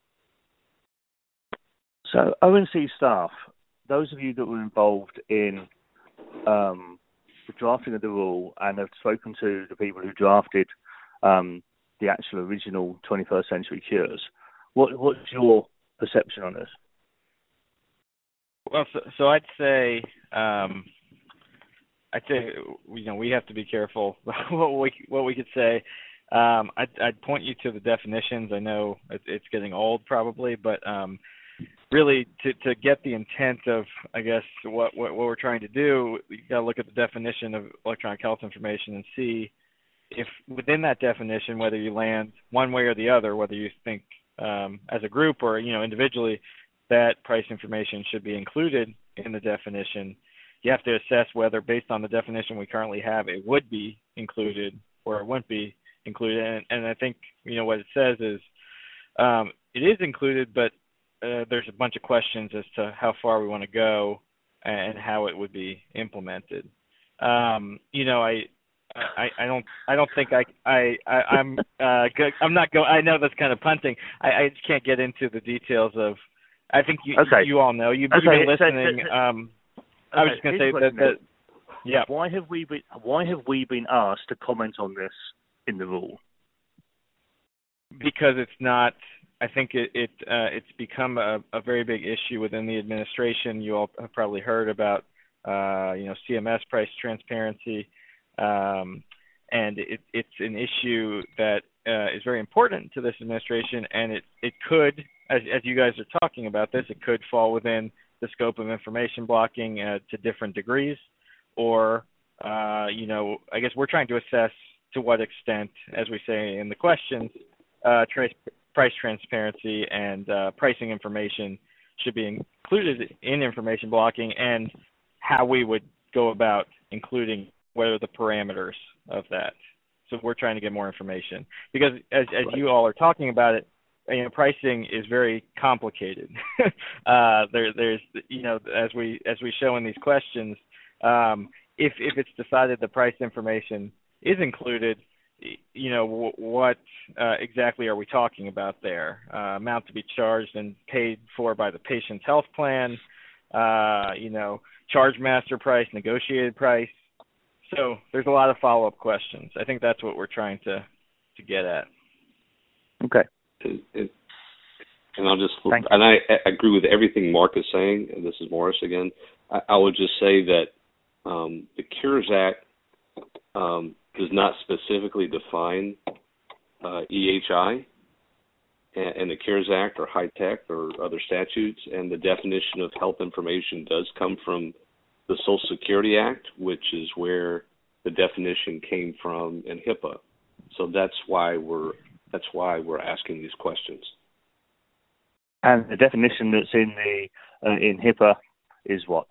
So O N C staff, those of you that were involved in um, the drafting of the rule and have spoken to the people who drafted um, the actual original twenty-first century cures, what, what's your perception on this? Well, so, so I'd say, um, I'd say, you know, we have to be careful what we what we could say. Um, I'd, I'd point you to the definitions. I know it, it's getting old probably, but um, really to, to get the intent of, I guess, what, what, what we're trying to do, you got to look at the definition of electronic health information and see if within that definition, whether you land one way or the other, whether you think um, as a group or, you know, individually, that price information should be included in the definition. You have to assess whether, based on the definition we currently have, it would be included or it wouldn't be included. And, and I think, you know, what it says is um, it is included, but uh, there's a bunch of questions as to how far we want to go and how it would be implemented. Um, you know, I, I, I don't, I don't think I, I, I I'm, uh, good. I'm not going. I know that's kind of punting. I, I just can't get into the details of. I think you, okay. you all know. You've, okay. you've been listening. Um, okay. I was just going to say that, that. Yeah. Why have we been? Why have we been asked to comment on this in the rule? Because it's not. I think it, it uh, it's become a, a very big issue within the administration. You all have probably heard about, uh, you know, C M S price transparency, um, and it, it's an issue that uh, is very important to this administration. And it it could, as as you guys are talking about this, it could fall within the scope of information blocking uh, to different degrees, or uh, you know, I guess we're trying to assess to what extent, as we say in the questions, uh, trace. price transparency and uh, pricing information should be included in information blocking, and how we would go about including what are the parameters of that. So we're trying to get more information because as, as you all are talking about it, you know, pricing is very complicated. uh, there, there's, you know, as we as we show in these questions, um, if if it's decided the price information is included, you know, what uh, exactly are we talking about there? Uh, amount to be charged and paid for by the patient's health plan, uh, you know, charge master price, negotiated price. So there's a lot of follow-up questions. I think that's what we're trying to, to get at. Okay. And, and, and I'll just, and I, I agree with everything Mark is saying, and this is Morris again. I, I would just say that um, the Cures Act um, does not specifically define uh, E H I, and, and the CARES Act or HITECH or other statutes, and the definition of health information does come from the Social Security Act, which is where the definition came from in HIPAA. So that's why we're that's why we're asking these questions. And the definition that's in the uh, in HIPAA is what?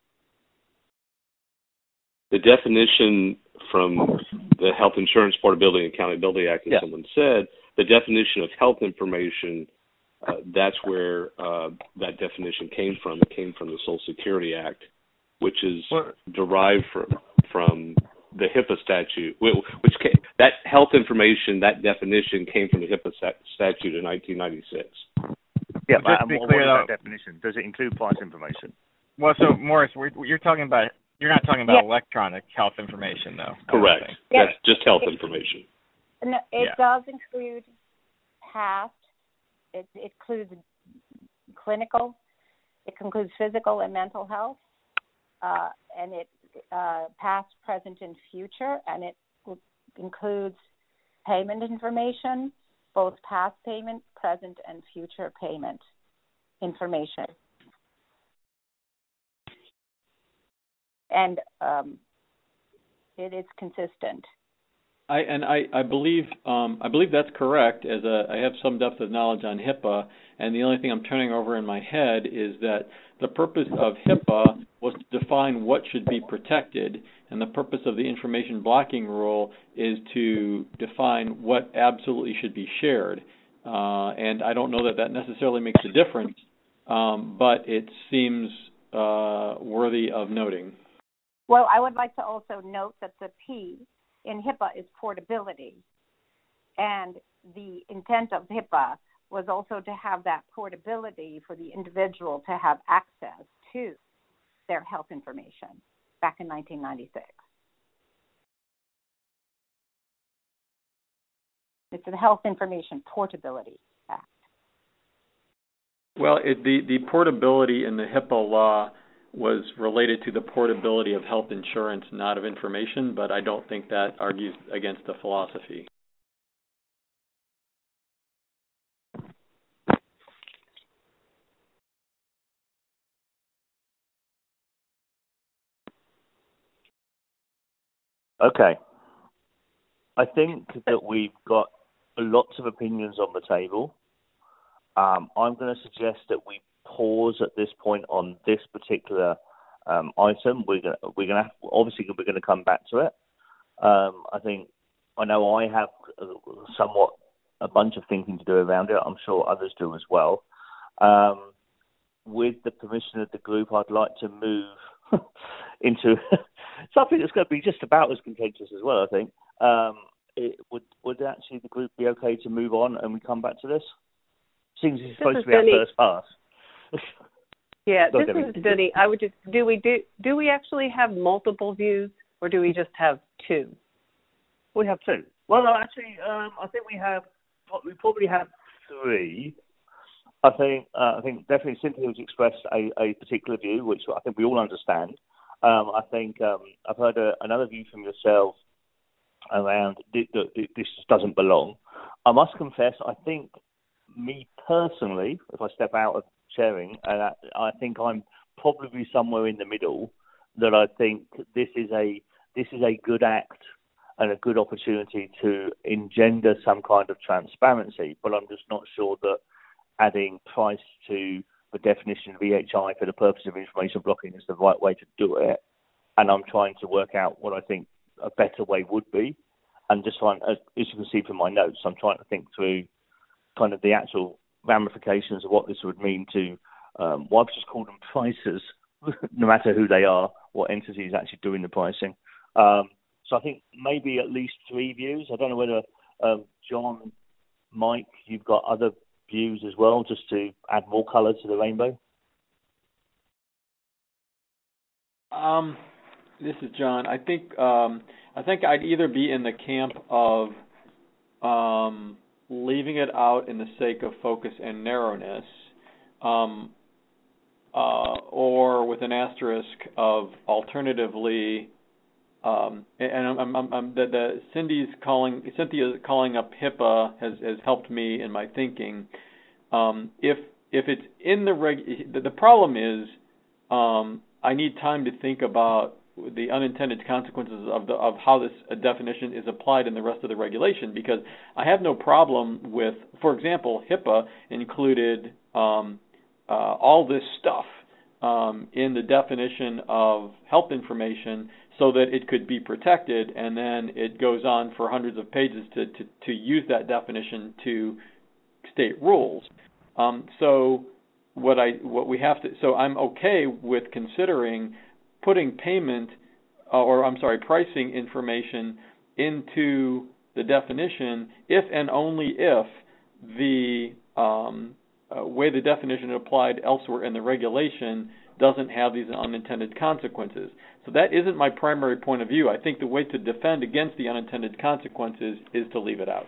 The definition from the Health Insurance Portability and Accountability Act, as yeah. someone said, the definition of health information, uh, that's where uh, that definition came from. It came from the Social Security Act, which is what? derived from from the HIPAA statute, which came, that health information, that definition came from the HIPAA statute in nineteen ninety-six. Yeah, but just and be what, clear, what is though, that definition? Does it include price information? Well, so Morris, we're, you're talking about you're not talking about yeah. electronic health information, though. Correct. Yeah. That's just health it, information. No, it yeah. does include past. It, it includes clinical. It includes physical and mental health, uh, and it uh, past, present, and future, and it includes payment information, both past payment, present, and future payment information. And um, it is consistent. I and I, I believe um, I believe that's correct. As a, I have some depth of knowledge on HIPAA, and the only thing I'm turning over in my head is that the purpose of HIPAA was to define what should be protected, and the purpose of the information blocking rule is to define what absolutely should be shared. Uh, and I don't know that that necessarily makes a difference, um, but it seems uh, worthy of noting. Well, I would like to also note that the P in HIPAA is portability, and the intent of HIPAA was also to have that portability for the individual to have access to their health information back in nineteen ninety-six. It's the Health Information Portability Act. Well, it, the, the portability in the HIPAA law was related to the portability of health insurance, not of information, but I don't think that argues against the philosophy. Okay. I think that we've got lots of opinions on the table. Um, I'm going to suggest that we pause at this point on this particular um, item. We're going we're going to obviously we're going to come back to it. Um, I think I know I have somewhat a bunch of thinking to do around it. I'm sure others do as well. Um, with the permission of the group, I'd like to move into something that's going to be just about as contentious as well. I think. Um, it, would would actually the group be okay to move on and we come back to this? Seems it's supposed to be our first pass. Yeah, this is Denny. I would just do we do do we actually have multiple views or do we just have two? We have two. Well, no, actually, um, I think we have. We probably have three. I think. Uh, I think definitely Cynthia has expressed a, a particular view, which I think we all understand. Um, I think um, I've heard a, another view from yourself around th- th- this doesn't belong. I must confess, I think me personally, if I step out of sharing, and I, I think I'm probably somewhere in the middle. That I think this is a this is a good act and a good opportunity to engender some kind of transparency. But I'm just not sure that adding price to the definition of E H I for the purpose of information blocking is the right way to do it. And I'm trying to work out what I think a better way would be. And just trying, as you can see from my notes, I'm trying to think through kind of the actual ramifications of what this would mean to, um, well, I've just called them prices, no matter who they are, what entity is actually doing the pricing. Um, so I think maybe at least three views. I don't know whether um, John, Mike, you've got other views as well, just to add more colour to the rainbow. Um, this is John. I think um, I think I'd either be in the camp of um, leaving it out in the sake of focus and narrowness, um, uh, or with an asterisk of alternatively um, and I'm, I'm, I'm the, the Cindy's calling, Cynthia's calling up HIPAA has, has helped me in my thinking. Um, if if it's in the reg, the, the problem is um, I need time to think about the unintended consequences of the of how this uh, definition is applied in the rest of the regulation, because I have no problem with, for example, HIPAA included um, uh, all this stuff um, in the definition of health information so that it could be protected, and then it goes on for hundreds of pages to to, to use that definition to state rules. Um, so what I what we have to so I'm okay with considering putting payment uh, or I'm sorry pricing information into the definition if and only if the um, uh, way the definition applied elsewhere in the regulation doesn't have these unintended consequences. So that isn't my primary point of view. I think the way to defend against the unintended consequences is to leave it out.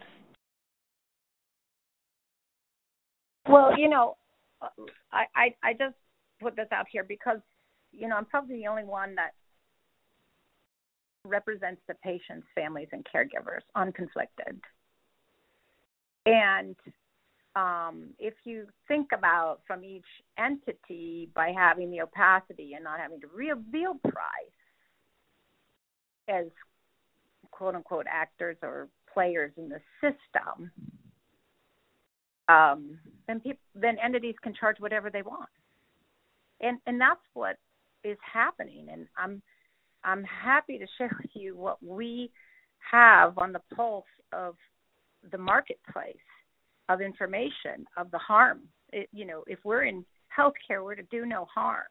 Well, you know, I, I I just put this out here because, you know, I'm probably the only one that represents the patients, families, and caregivers, unconflicted. And um, if you think about from each entity by having the opacity and not having to reveal price as quote-unquote actors or players in the system, um, then people, then entities can charge whatever they want. And and that's what is happening. And I'm I'm happy to share with you what we have on the pulse of the marketplace of information, of the harm. It, you know, if we're in healthcare, we're to do no harm.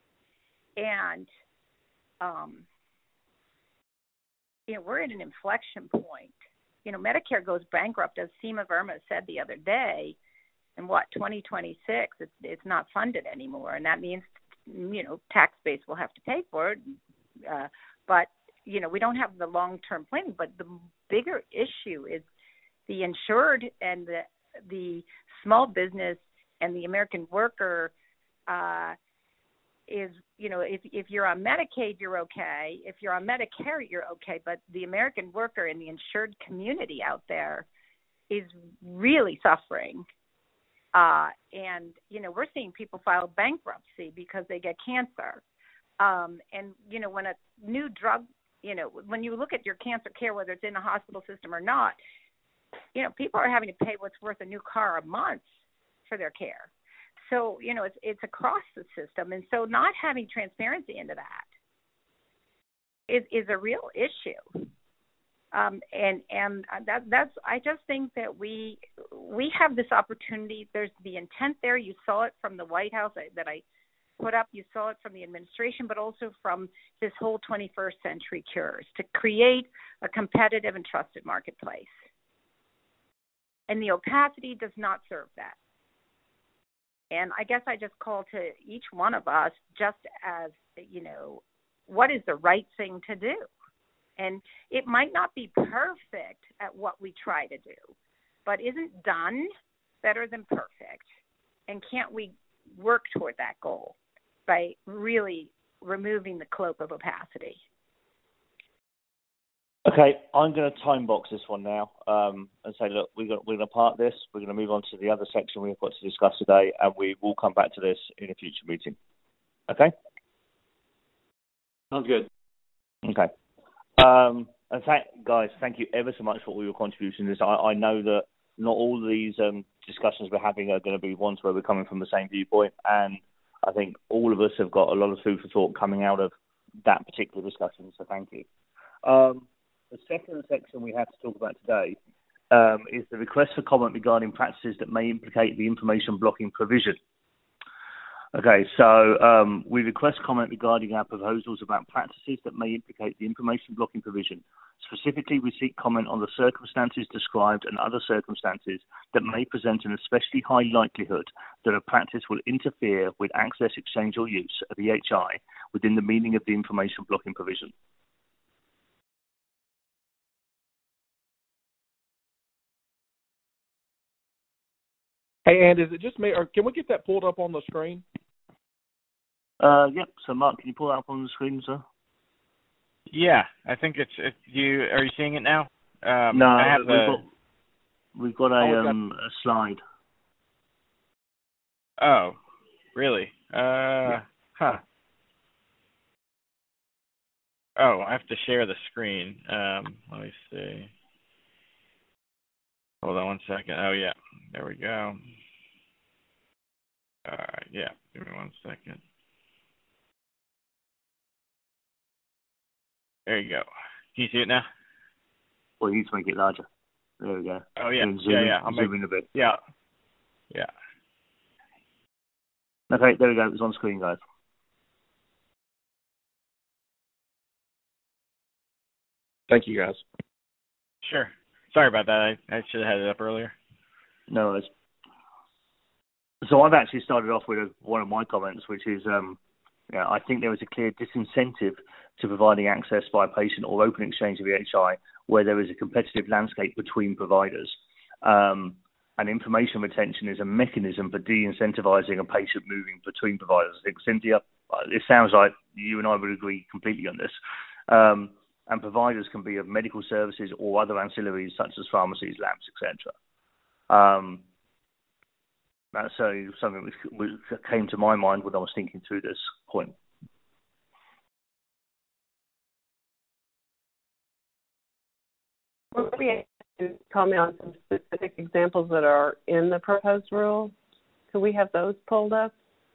And, um, you know, we're at an inflection point. You know, Medicare goes bankrupt, as Seema Verma said the other day, in what, twenty twenty-six, it's, it's not funded anymore. And that means, you know, tax base will have to pay for it. Uh, but, you know, we don't have the long-term planning. But the bigger issue is the insured and the the small business and the American worker uh, is, you know, if if you're on Medicaid, you're okay. If you're on Medicare, you're okay. But the American worker and the insured community out there is really suffering. Uh, and, you know, we're seeing people file bankruptcy because they get cancer. Um, and, you know, when a new drug, you know, when you look at your cancer care, whether it's in a hospital system or not, you know, people are having to pay what's worth a new car a month for their care. So, you know, it's it's across the system. And so not having transparency into that is, is a real issue. Um, and and that that's I just think that we we have this opportunity. There's the intent there. You saw it from the White House that I put up. You saw it from the administration, but also from this whole twenty-first century cures to create a competitive and trusted marketplace. And the opacity does not serve that. And I guess I just call to each one of us just as, you know, what is the right thing to do? And it might not be perfect at what we try to do, but isn't done better than perfect? And can't we work toward that goal by really removing the cloak of opacity? Okay, I'm going to time box this one now um, and say, look, we're going, we're going to park this. We're going to move on to the other section we've got to discuss today, and we will come back to this in a future meeting. Okay? Sounds good. Okay. Um, and thank, guys, thank you ever so much for all your contributions. I, I know that not all of these um, discussions we're having are going to be ones where we're coming from the same viewpoint, and I think all of us have got a lot of food for thought coming out of that particular discussion, so thank you. Um, The second section we have to talk about today um, is the request for comment regarding practices that may implicate the information blocking provision. Okay, so um, we request comment regarding our proposals about practices that may implicate the information blocking provision. Specifically, we seek comment on the circumstances described and other circumstances that may present an especially high likelihood that a practice will interfere with access, exchange, or use of E H I within the meaning of the information blocking provision. Hey, and is it just me, or can we get that pulled up on the screen? Uh, yep. So, Mark, can you pull that up on the screen, sir? Yeah, I think it's. It, you are you seeing it now? Um, no, I have we've the, got we've got a oh, we've um a slide. got, oh, really? Uh, Yeah. huh. Oh, I have to share the screen. Um, let me see. Hold on one second. Oh yeah, there we go. All right, yeah. Give me one second. There you go. Can you see it now? Well, you need to make it larger. There we go. Oh yeah, And zoom yeah, in, yeah. I'll zoom make, in a bit. yeah, yeah. Okay, there we go. It's on screen, guys. Thank you, guys. Sure. Sorry about that. I, I should have had it up earlier. No worries. So I've actually started off with a, one of my comments, which is, um, yeah, I think there is a clear disincentive to providing access by patient or open exchange of E H I where there is a competitive landscape between providers. Um, and information retention is a mechanism for de-incentivizing a patient moving between providers. I think, Cynthia, it sounds like you and I would agree completely on this. Um, and providers can be of medical services or other ancillaries such as pharmacies, labs, et cetera. Um, that's uh, something which, which came to my mind when I was thinking through this point. Would we comment on some specific examples that are in the proposed rule? Could we have those pulled up?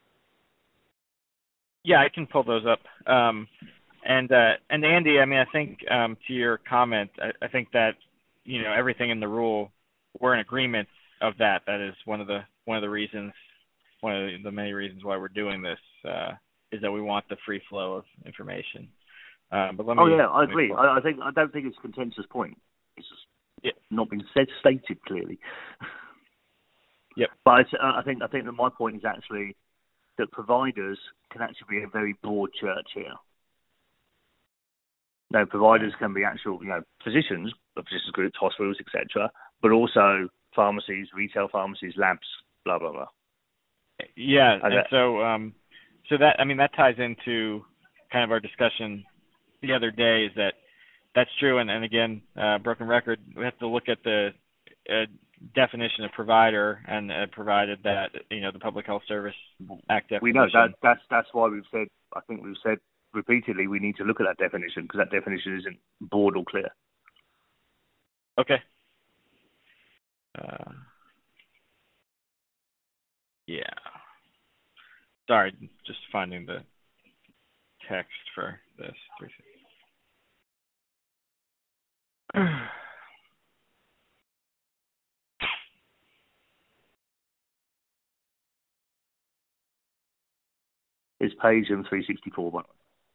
Yeah, I can pull those up. Um, and uh, and Andy, I mean, I think um, to your comment, I, I think that you know everything in the rule, we're in agreement of that. That is one of the one of the reasons, one of the, the many reasons why we're doing this uh, is that we want the free flow of information. Uh, but let me. Oh yeah, I agree. Me I, I think I don't think it's a contentious point. It's just yeah. not been said, stated clearly. Yep. But I, I think I think that my point is actually that providers can actually be a very broad church here. No, providers can be actual, you know, physicians, physicians groups, hospitals, et cetera, but also pharmacies, retail pharmacies, labs, blah blah blah. Yeah, and, and so um, so that I mean that ties into kind of our discussion the other day. Is that that's true, and, and again, uh, broken record. We have to look at the uh, definition of provider, and uh, provided that you know the Public Health Service Act definition. We know that that's that's why we've said. I think we've said repeatedly we need to look at that definition because that definition isn't broad or clear. Okay. Uh, yeah. Sorry, just finding the text for this. It's page M three sixty-four one.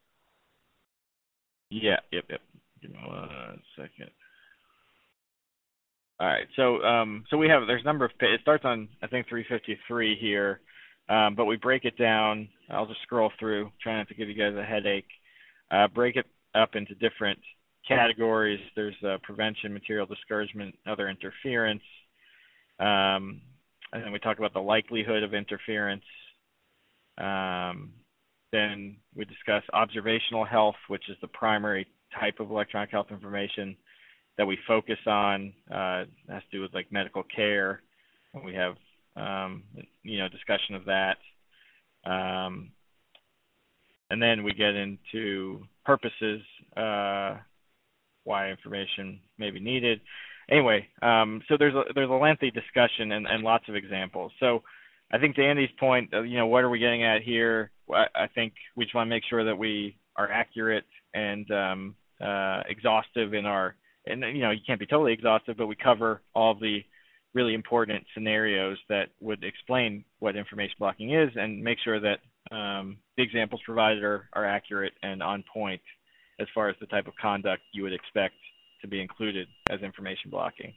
Yeah, yep, yep. Give me one second. All right, so um, so we have there's a number of it starts on I think three fifty-three here, um, but we break it down. I'll just scroll through, try not to give you guys a headache. Uh, break it up into different categories. There's uh, prevention, material discouragement, other interference, um, and then we talk about the likelihood of interference. Um, then we discuss observational health, which is the primary type of electronic health information that we focus on. Uh, it has to do with like medical care. And we have, um, you know, discussion of that. Um, and then we get into purposes, uh, why information may be needed. Anyway, um, so there's a, there's a lengthy discussion and, and lots of examples. So I think to Andy's point, uh, you know, what are we getting at here? I, I think we just want to make sure that we are accurate and um, uh, exhaustive in our, and you know, you can't be totally exhaustive, but we cover all the really important scenarios that would explain what information blocking is and make sure that um, the examples provided are, are accurate and on point as far as the type of conduct you would expect to be included as information blocking.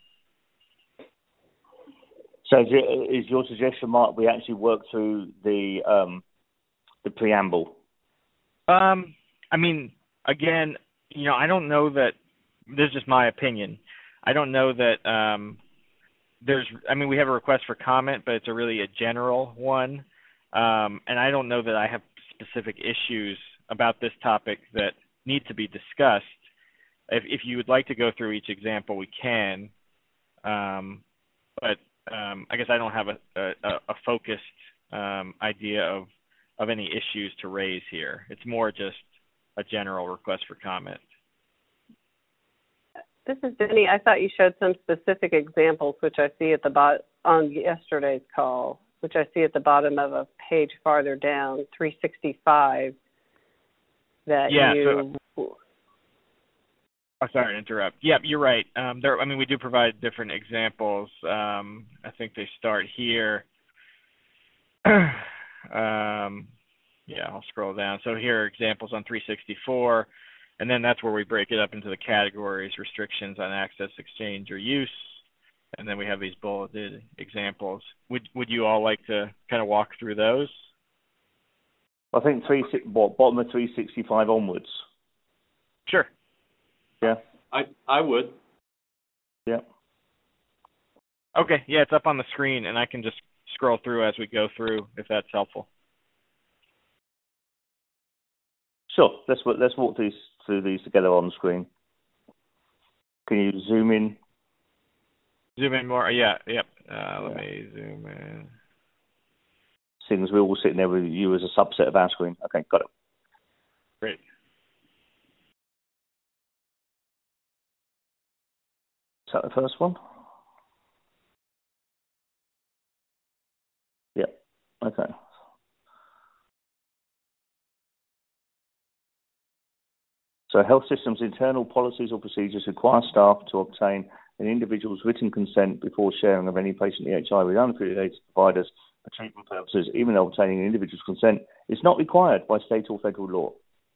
So is your suggestion, Mark, we actually work through the um, the preamble? Um, I mean, again, you know, I don't know that, this is just my opinion. I don't know that um, there's, I mean, we have a request for comment, but it's a really a general one. Um, and I don't know that I have specific issues about this topic that need to be discussed. If, if you would like to go through each example, we can. Um, but um, I guess I don't have a, a, a focused um, idea of, of any issues to raise here. It's more just a general request for comment. This is Denny. I thought you showed some specific examples, which I see at the bottom on yesterday's call, which I see at the bottom of a page farther down, three sixty-five. That yeah, you. So, oh, sorry to interrupt. Yep, you're right. Um, there. I mean, we do provide different examples. Um, I think they start here. um, yeah, I'll scroll down. So here are examples on three sixty-four. And then that's where we break it up into the categories, restrictions on access, exchange, or use. And then we have these bulleted examples. Would would you all like to kind of walk through those? I think three what, bottom of three sixty-five onwards. Sure. Yeah. I I would. Yeah. Okay. Yeah, it's up on the screen, and I can just scroll through as we go through, if that's helpful. Sure. Let's let's walk these through these together on the screen. Can you zoom in? Zoom in more. Yeah. Yep. Uh, let yeah. me zoom in. Seeing as we're all sitting there with you as a subset of our screen. Okay, got it. Great. Is that the first one? Yeah. Okay. So health systems' internal policies or procedures require staff to obtain an individual's written consent before sharing of any patient E H I with unaffiliated providers for treatment purposes, even though obtaining an individual's consent is not required by state or federal law.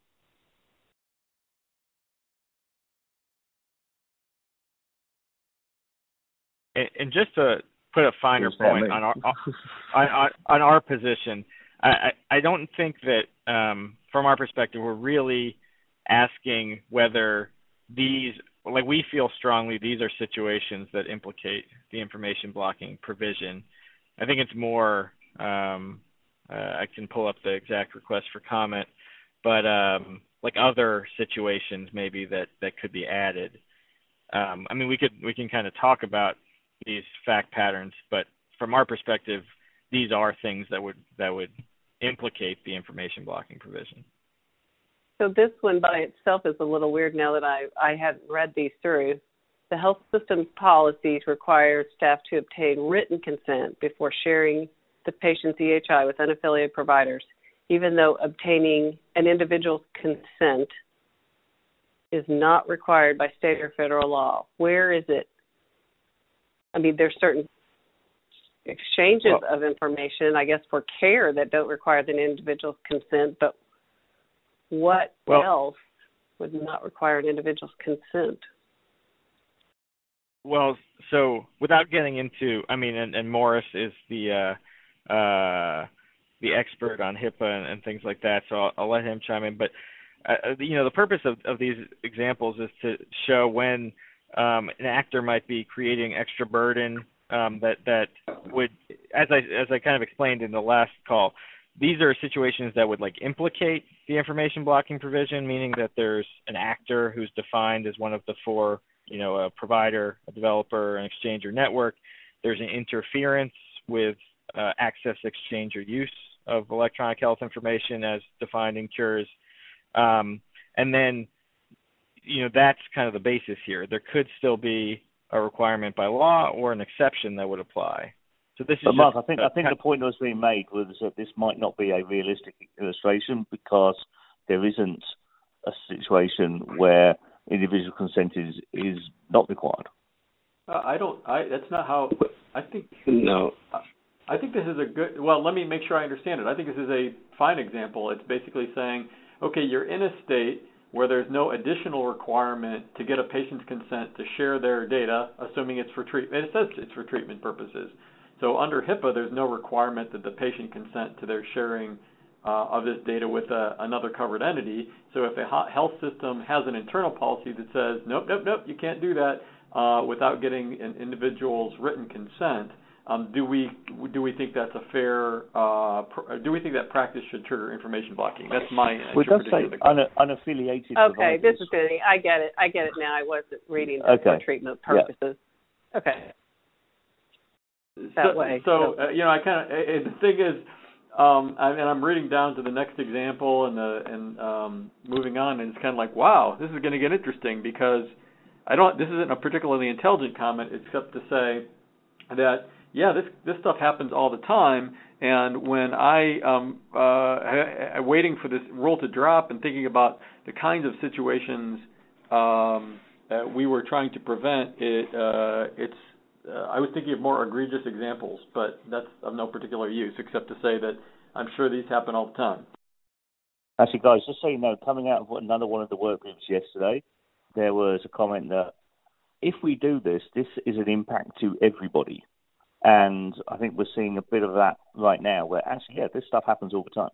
And, and just to put a finer point on our on, on, on our position, I, I, I don't think that um, from our perspective we're really asking whether these, like we feel strongly these are situations that implicate the information blocking provision. I think it's more, um, uh, I can pull up the exact request for comment, but um, like other situations maybe that, that could be added. Um, I mean, we could we can kind of talk about these fact patterns, but from our perspective, these are things that would that would implicate the information blocking provision. So this one by itself is a little weird now that I, I hadn't read these through. The health system's policies require staff to obtain written consent before sharing the patient's E H I with unaffiliated providers, even though obtaining an individual's consent is not required by state or federal law. Where is it? I mean, there's certain exchanges well, of information, I guess, for care that don't require the individual's consent, but what well, else would not require an individual's consent? Well, so without getting into, I mean, and, and Morris is the uh, uh, the expert on HIPAA and, and things like that, so I'll, I'll let him chime in. But uh, you know, the purpose of, of these examples is to show when um, an actor might be creating extra burden um, that that would, as I as I kind of explained in the last call, these are situations that would like implicate the information blocking provision, meaning that there's an actor who's defined as one of the four, you know, a provider, a developer, an exchange or network. There's an interference with uh, access, exchange, or use of electronic health information as defined in Cures. Um, and then, you know, that's kind of the basis here. There could still be a requirement by law or an exception that would apply. So this is but Mark, just, I think uh, I think the point that was being made was that this might not be a realistic illustration because there isn't a situation where individual consent is, is not required. Uh, I don't. I that's not how. I think no. I think this is a good. Well, let me make sure I understand it. I think this is a fine example. It's basically saying, okay, you're in a state where there's no additional requirement to get a patient's consent to share their data, assuming it's for treatment. It says it's for treatment purposes. So under HIPAA, there's no requirement that the patient consent to their sharing uh, of this data with a, another covered entity. So if a health system has an internal policy that says, nope, nope, nope, you can't do that uh, without getting an individual's written consent, Um, do we do we think that's a fair? Uh, pr- do we think that practice should trigger information blocking? That's my well, it does interpretation say of the question. un- unaffiliated Okay, providers. this is good. I get it. I get it now. I wasn't reading this Okay. for treatment purposes. Yeah. Okay. That so, way. So, uh, you know, I kind of the thing is, um, I, and I'm reading down to the next example and the and um, moving on, and it's kind of like, wow, this is going to get interesting because I don't. This isn't a particularly intelligent comment, except to say that yeah, this this stuff happens all the time. And when I um uh waiting for this rule to drop and thinking about the kinds of situations um that we were trying to prevent, it uh it's uh, I was thinking of more egregious examples, but that's of no particular use except to say that I'm sure these happen all the time. Actually, guys, just so you know, coming out of another one of the work groups yesterday, there was a comment that if we do this, this is an impact to everybody. And I think we're seeing a bit of that right now, where actually, yeah, this stuff happens all the time.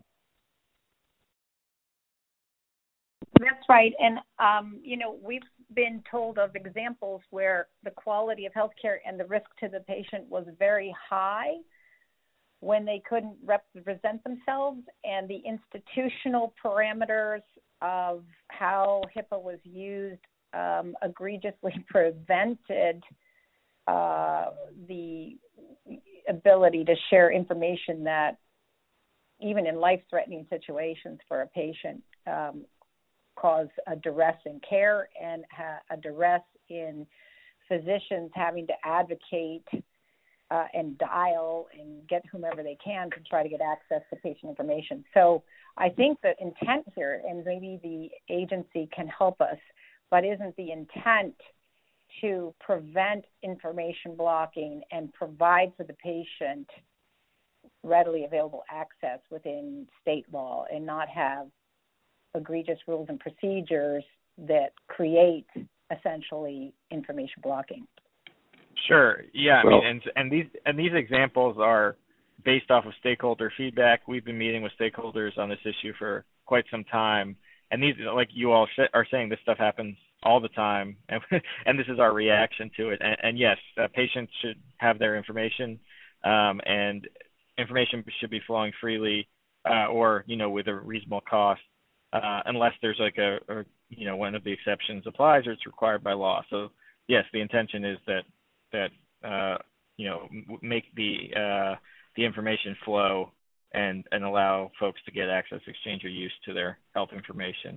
That's right. And, um, you know, we've been told of examples where the quality of healthcare and the risk to the patient was very high when they couldn't represent themselves, and the institutional parameters of how HIPAA was used um, egregiously prevented uh, the ability to share information that, even in life-threatening situations for a patient, um, cause a duress in care and ha- a duress in physicians having to advocate uh, and dial and get whomever they can to try to get access to patient information. So I think the intent here, and maybe the agency can help us, but isn't the intent to prevent information blocking and provide for the patient readily available access within state law and not have egregious rules and procedures that create essentially information blocking? Sure. Yeah. I Well, mean, and and these and these examples are based off of stakeholder feedback. We've been meeting with stakeholders on this issue for quite some time, and these, like you all sh- are saying, this stuff happens all the time, and and this is our reaction to it. And, and yes, uh, patients should have their information, um, and information should be flowing freely, uh, or you know, with a reasonable cost, uh, unless there's like a, or, you know, one of the exceptions applies or it's required by law. So yes, the intention is that that uh, you know, make the uh, the information flow and and allow folks to get access, exchange, or use to their health information.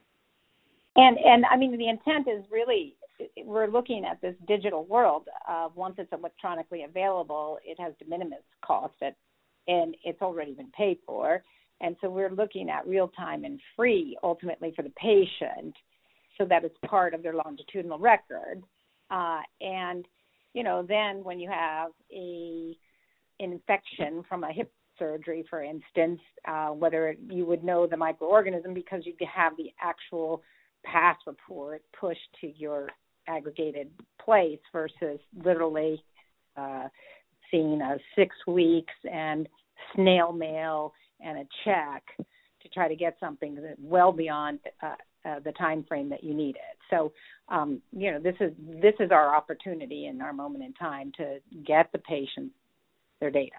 And and I mean, the intent is really, we're looking at this digital world. Uh, once it's electronically available, it has de minimis cost, at, and it's already been paid for. And so we're looking at real time and free, ultimately, for the patient, so that it's part of their longitudinal record. Uh, and you know, then when you have a an infection from a hip surgery, for instance, uh, whether you would know the microorganism because you have the actual path report pushed to your aggregated place versus literally uh, seeing a six weeks and snail mail and a check to try to get something that well beyond uh, uh, the time frame that you need it. So, um, you know, this is this is our opportunity in our moment in time to get the patient their data.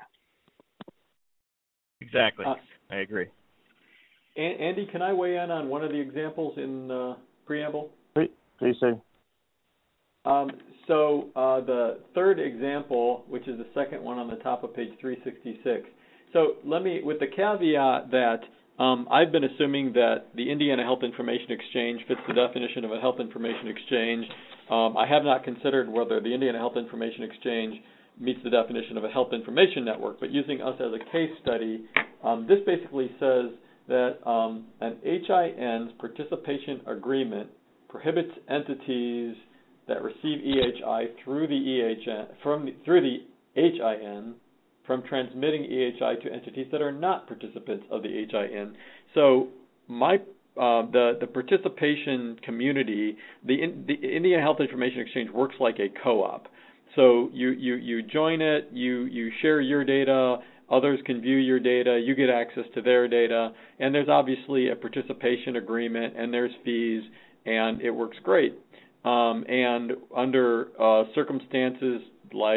Exactly. Uh, I agree. Andy, can I weigh in on one of the examples in uh, preamble? Please do. Um, so uh, the third example, which is the second one on the top of page three sixty-six. So let me, with the caveat that um, I've been assuming that the Indiana Health Information Exchange fits the definition of a health information exchange. Um, I have not considered whether the Indiana Health Information Exchange meets the definition of a health information network, but using us as a case study, um, this basically says that um, an H I N's participation agreement prohibits entities that receive E H I through the E H N from the, through the H I N from transmitting E H I to entities that are not participants of the H I N. So my uh, the the participation community, the the Indiana Health Information Exchange works like a co-op. So you, you, you join it, you, you share your data, others can view your data, you get access to their data, and there's obviously a participation agreement, and there's fees, and it works great. Um, and under uh, circumstances like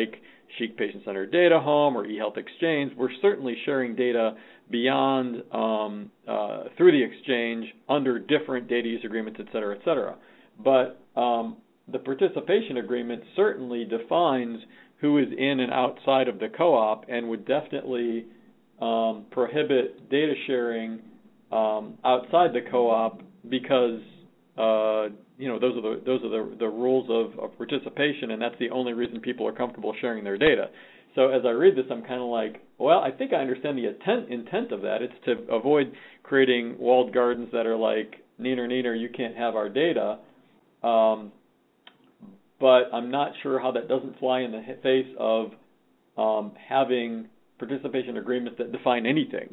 Chic Patient Centered Data Home or eHealth Exchange. We're certainly sharing data beyond um, uh, through the exchange under different data use agreements, et cetera, et cetera. But um, the participation agreement certainly defines who is in and outside of the co-op and would definitely um, prohibit data sharing um, outside the co-op because uh, you know those are the those are the, the rules of, of participation, and that's the only reason people are comfortable sharing their data. So as I read this, I'm kind of like, well, I think I understand the intent intent of that. It's to avoid creating walled gardens that are like, neener, neener, you can't have our data. Um, but I'm not sure how that doesn't fly in the face of um, having participation agreements that define anything.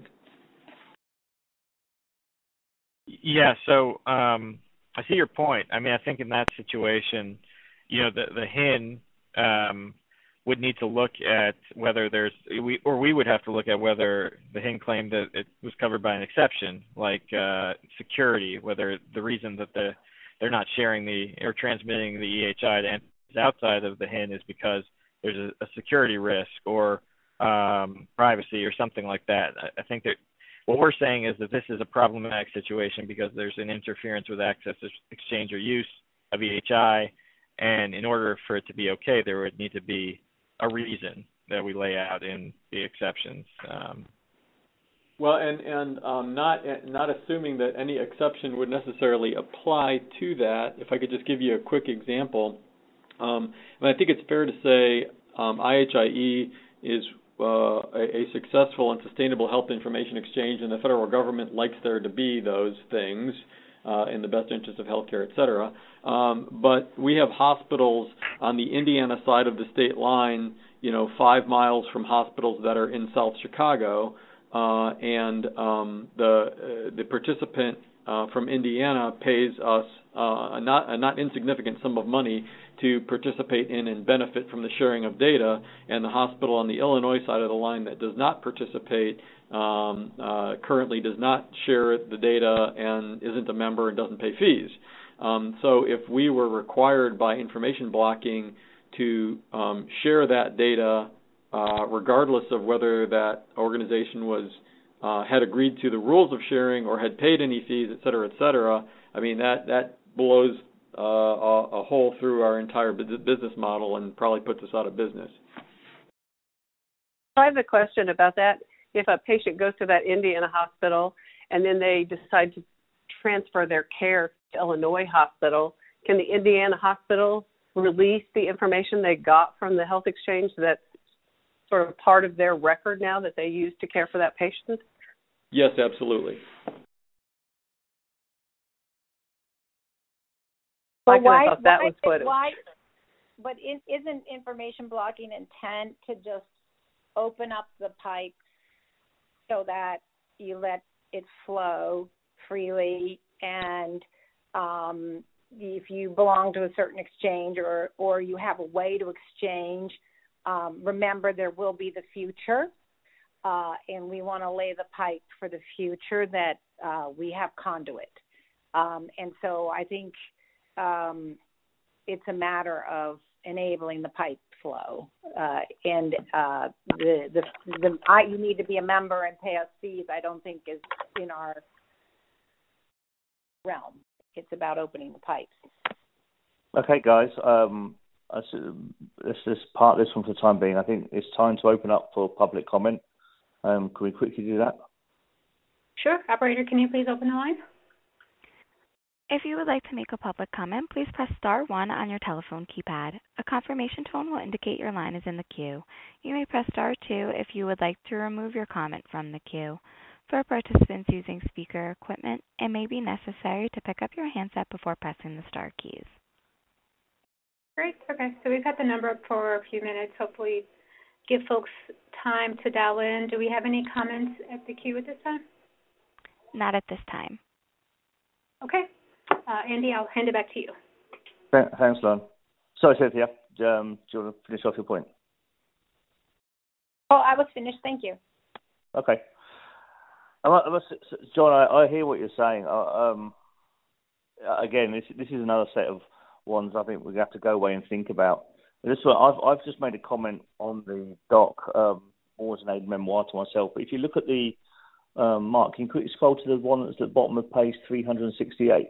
Yeah, so um, I see your point. I mean, I think in that situation, you know, the the H I N um, would need to look at whether there's, we or we would have to look at whether the H I N claimed that it was covered by an exception, like uh, security, whether the reason that the they're not sharing the or transmitting the E H I to entities outside of the H I N is because there's a, a security risk or um, privacy or something like that. I, I think that what we're saying is that this is a problematic situation because there's an interference with access, exchange, or use of E H I, and in order for it to be okay, there would need to be a reason that we lay out in the exceptions. Um, Well, and and um, not not assuming that any exception would necessarily apply to that. If I could just give you a quick example, um, and I think it's fair to say um, I H I E is uh, a, a successful and sustainable health information exchange, and the federal government likes there to be those things uh, in the best interest of healthcare, et cetera. Um, but we have hospitals on the Indiana side of the state line, you know, five miles from hospitals that are in South Chicago. Uh, and um, the uh, the participant uh, from Indiana pays us uh, a not a not insignificant sum of money to participate in and benefit from the sharing of data, and the hospital on the Illinois side of the line that does not participate um, uh, currently does not share the data and isn't a member and doesn't pay fees. Um, so if we were required by information blocking to um, share that data, Uh, regardless of whether that organization was uh, had agreed to the rules of sharing or had paid any fees, et cetera, et cetera, I mean, that, that blows uh, a, a hole through our entire business model and probably puts us out of business. I have a question about that. If a patient goes to that Indiana hospital and then they decide to transfer their care to Illinois hospital, can the Indiana hospital release the information they got from the health exchange that's sort of part of their record now that they use to care for that patient? Yes, absolutely. But why, why, I thought that why, was what it why, but is, isn't information blocking intent to just open up the pipe so that you let it flow freely, and um, if you belong to a certain exchange or, or you have a way to exchange, Um, remember, there will be the future, uh, and we want to lay the pipe for the future that uh, we have conduit. Um, and so I think um, it's a matter of enabling the pipe flow. Uh, and uh, the, the, the I, you need to be a member and pay us fees, I don't think is in our realm. It's about opening the pipes. Okay, guys. Um... Let's just part this one for the time being. I think it's time to open up for public comment. Um, can we quickly do that? Sure. Operator, can you please open the line? If you would like to make a public comment, please press star one on your telephone keypad. A confirmation tone will indicate your line is in the queue. You may press star two if you would like to remove your comment from the queue. For participants using speaker equipment, it may be necessary to pick up your handset before pressing the star keys. Great. Okay. So we've got the number up for a few minutes. Hopefully give folks time to dial in. Do we have any comments at the queue at this time? Not at this time. Okay. Uh, Andy, I'll hand it back to you. Thanks, Lauren. Sorry, Cynthia. Um, do you want to finish off your point? Oh, I was finished. Thank you. Okay. John, I, I hear what you're saying. Uh, um, again, this, this is another set of ones I think we have to go away and think about This one, I've I've just made a comment on the doc, um, more as an aid memoir to myself. But if you look at the um, Mark, can you quickly scroll to the one that's at the bottom of page three hundred sixty-eight?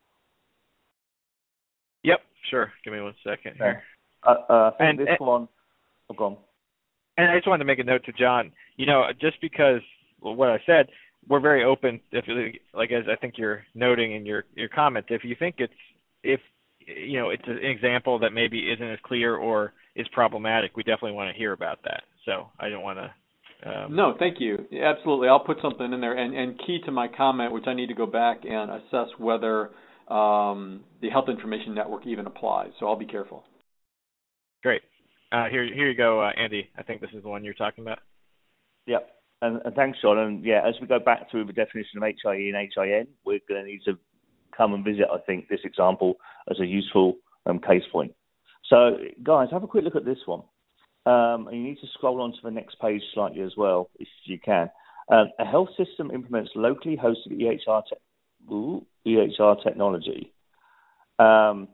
Yep, sure. Give me one second here. Uh, uh, I think and, this and, one. Oh, go on. And I just wanted to make a note to John. You know, just because well, what I said, we're very open. If, like as I think you're noting in your your comment, if you think it's if you know it's an example that maybe isn't as clear or is problematic, we definitely want to hear about that. So I don't want to. Um, no, thank you. Absolutely, I'll put something in there. And and key to my comment, which I need to go back and assess whether um, the Health Information Network even applies. So I'll be careful. Great. Uh, here, here you go, uh, Andy. I think this is the one you're talking about. Yep. And, and thanks, John. And yeah, as we go back through the definition of H I E and H I N, we're going to need to come and visit, I think, this example as a useful um, case point. So, guys, have a quick look at this one. Um, and you need to scroll on to the next page slightly as well, if you can. Um, a health system implements locally hosted E H R, te- ooh, E H R technology. Um,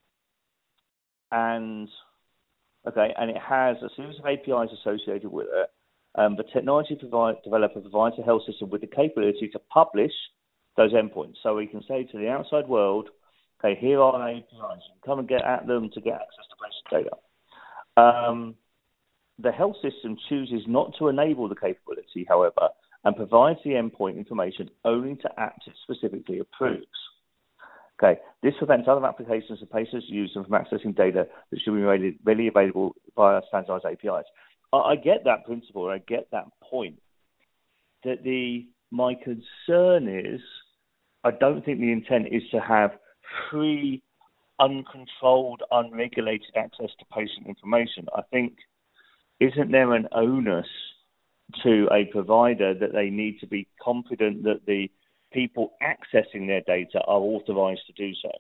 and... Okay, and it has a series of A P Is associated with it. Um, the technology provide, developer provides a health system with the capability to publish those endpoints. So we can say to the outside world, okay, here are A P Is. Come and get at them to get access to patient data. Um, the health system chooses not to enable the capability, however, and provides the endpoint information only to apps it specifically approves. Okay, this prevents other applications and patients use them from accessing data that should be readily, readily available via standardized A P Is. I, I get that principle, I get that point. That the my concern is, I don't think the intent is to have free, uncontrolled, unregulated access to patient information. I think, isn't there an onus to a provider that they need to be confident that the people accessing their data are authorized to do so?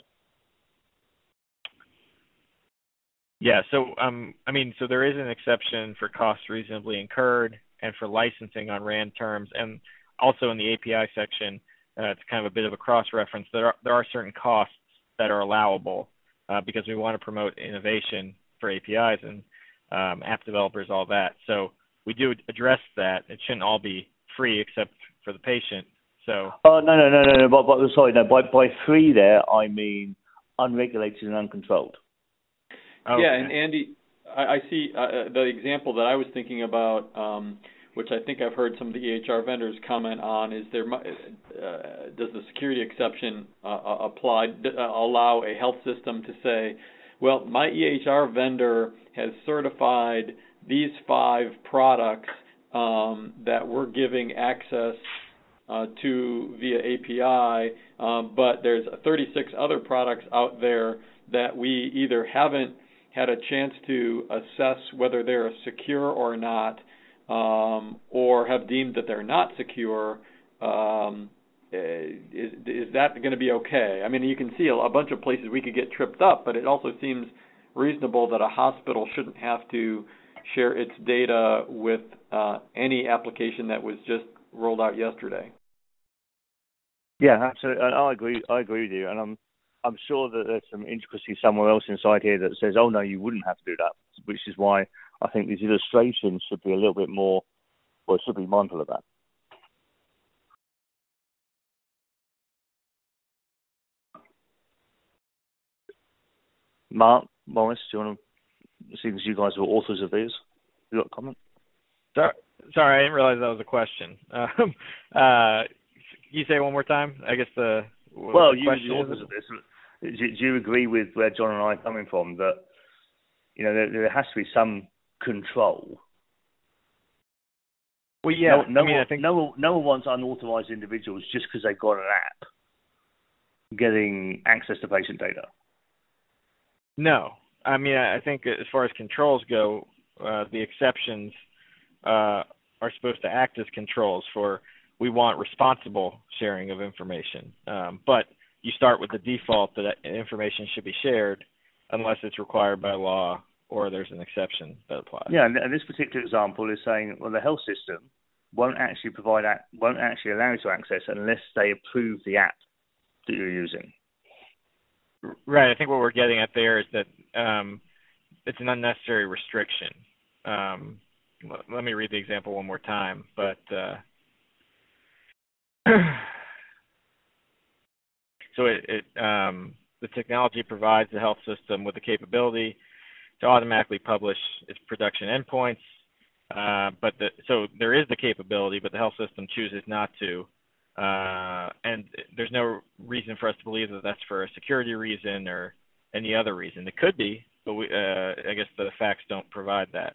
Yeah, so um, I mean, so there is an exception for costs reasonably incurred and for licensing on R A N terms, and also in the A P I section, uh, it's kind of a bit of a cross-reference. There are there are certain costs that are allowable uh, because we want to promote innovation for A P Is and um, app developers, all that. So we do address that. It shouldn't all be free except for the patient. So. Oh no no no no no. But, but sorry, no. By by free there, I mean unregulated and uncontrolled. Oh, yeah, okay. And Andy, I, I see uh, the example that I was thinking about, um, which I think I've heard some of the E H R vendors comment on, is there uh, does the security exception uh, apply? Uh, allow a health system to say, well, my E H R vendor has certified these five products um, that we're giving access Uh, to via A P I, um, but there's thirty-six other products out there that we either haven't had a chance to assess whether they're secure or not, um, or have deemed that they're not secure. Um, is, is that going to be okay? I mean, you can see a, a bunch of places we could get tripped up, but it also seems reasonable that a hospital shouldn't have to share its data with uh, any application that was just rolled out yesterday. Yeah, absolutely. I agree. I agree with you, and I'm I'm sure that there's some intricacy somewhere else inside here that says, "Oh no, you wouldn't have to do that," which is why I think these illustrations should be a little bit more, well, should be mindful of that. Mark, Morris, do you want to, seeing as you guys were authors of these, you got a comment? Sorry, sorry, I didn't realize that was a question. Um, uh, can you say it one more time? I guess the well, the you as the authors of this, do, do you agree with where John and I are coming from that you know there, there has to be some control? Well, yeah. No, no, I mean, one, I think no, one, no one wants unauthorized individuals just because they've got an app getting access to patient data. No, I mean, I think as far as controls go, uh, the exceptions uh, are supposed to act as controls for. We want responsible sharing of information, um, but you start with the default that information should be shared unless it's required by law or there's an exception that applies. Yeah, and, and this particular example is saying, well, the health system won't actually provide, won't actually allow you to access unless they approve the app that you're using. Right. I think what we're getting at there is that um, it's an unnecessary restriction. Um, let, let me read the example one more time. But uh, so it, it um, the technology provides the health system with the capability to automatically publish its production endpoints. Uh, but the, so there is the capability, but the health system chooses not to. Uh, and there's no reason for us to believe that that's for a security reason or any other reason. It could be, but we, uh, I guess the facts don't provide that.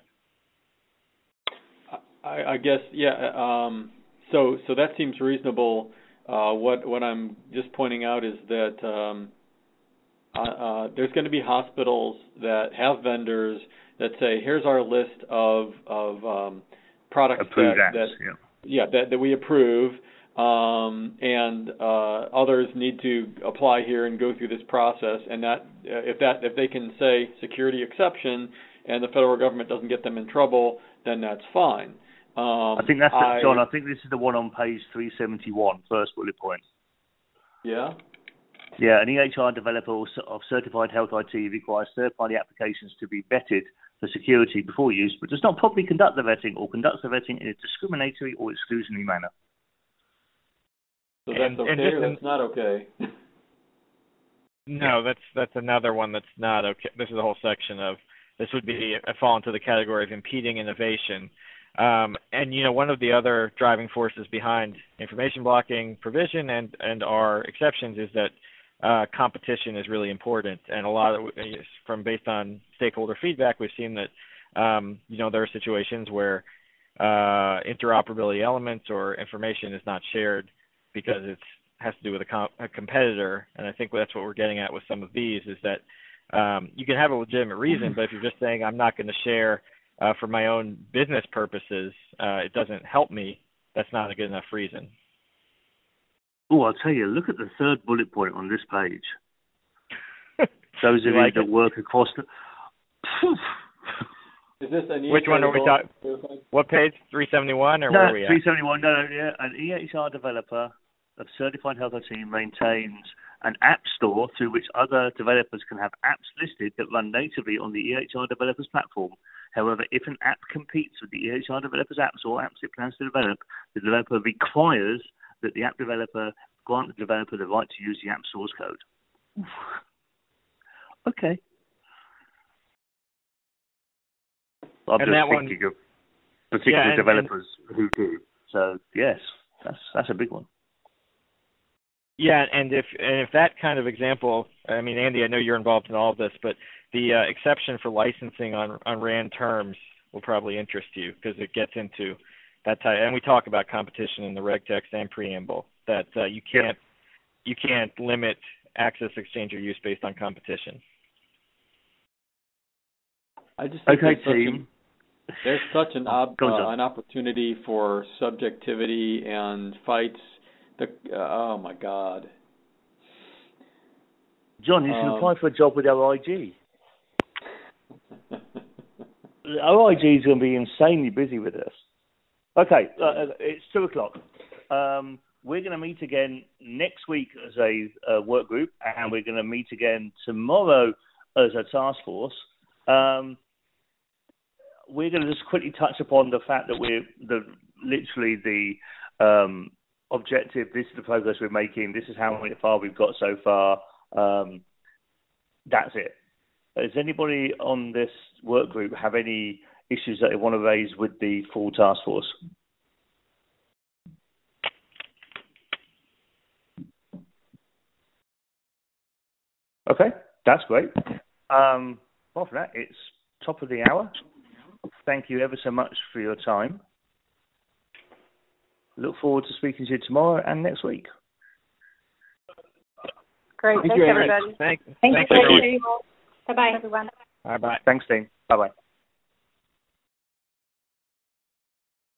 I, I guess, yeah. Um, so, so that seems reasonable. Uh, what what I'm just pointing out is that um, uh, uh, there's going to be hospitals that have vendors that say, here's our list of of um, products Approved that, apps, that yeah. yeah that, that we approve. Um, and uh, others need to apply here and go through this process. And that uh, if that if they can say security exception, and the federal government doesn't get them in trouble, then that's fine. Um, I think that's I, the, John. I think this is the one on page three seventy-one, first bullet point. Yeah. Yeah, an E H R developer of certified health I T requires third-party applications to be vetted for security before use, but does not properly conduct the vetting or conducts the vetting in a discriminatory or exclusionary manner. So that's and, okay and or that's not okay? No, that's that's another one that's not okay. This is a whole section of, this would be a fall into the category of impeding innovation. Um, and, you know, one of the other driving forces behind information blocking provision and, and our exceptions is that uh, competition is really important. And a lot of, from based on stakeholder feedback, we've seen that, um, you know, there are situations where uh, interoperability elements or information is not shared because it has to do with a, comp- a competitor. And I think that's what we're getting at with some of these is that um, you can have a legitimate reason, but if you're just saying I'm not going to share uh, for my own business purposes, uh, it doesn't help me, that's not a good enough reason. Oh, I'll tell you, look at the third bullet point on this page. Those of you, like that it? work across the... Is this an Which one are we talking? What page? three seventy-one or no, where are we at? three seventy-one, no, no, yeah. An E H R developer of certified health I T maintains an app store through which other developers can have apps listed that run natively on the E H R developer's platform. However, if an app competes with the E H R developer's apps or apps it plans to develop, the developer requires that the app developer grant the developer the right to use the app source code. Okay. I'm And just that thinking one, of particular yeah, and, developers and, who do. So yes, that's that's a big one. Yeah, and if and if that kind of example, I mean, Andy, I know you're involved in all of this, but the uh, exception for licensing on on R A N D terms will probably interest you because it gets into that type. And we talk about competition in the reg text and preamble that uh, you can't you can't limit access, exchange, or use based on competition. I just think okay, there's team. Such an, there's such an ob, oh, uh, an opportunity for subjectivity and fights. The uh, oh my God, John, you should um, apply for a job with O I G. O I G is going to be insanely busy with this. Okay, uh, it's two o'clock. Um, we're going to meet again next week as a uh, work group, and we're going to meet again tomorrow as a task force. Um, we're going to just quickly touch upon the fact that we're the literally the um, objective. This is the progress we're making. This is how far we've got so far. Um, that's it. Does anybody on this work group have any issues that they want to raise with the full task force? Okay, that's great. Um, well, for that, it's top of the hour. Thank you ever so much for your time. Look forward to speaking to you tomorrow and next week. Great. Thank Thanks, you, everybody. Thank, Thank thanks, you, everyone. Bye-bye. Bye-bye. Thanks, team. Bye-bye.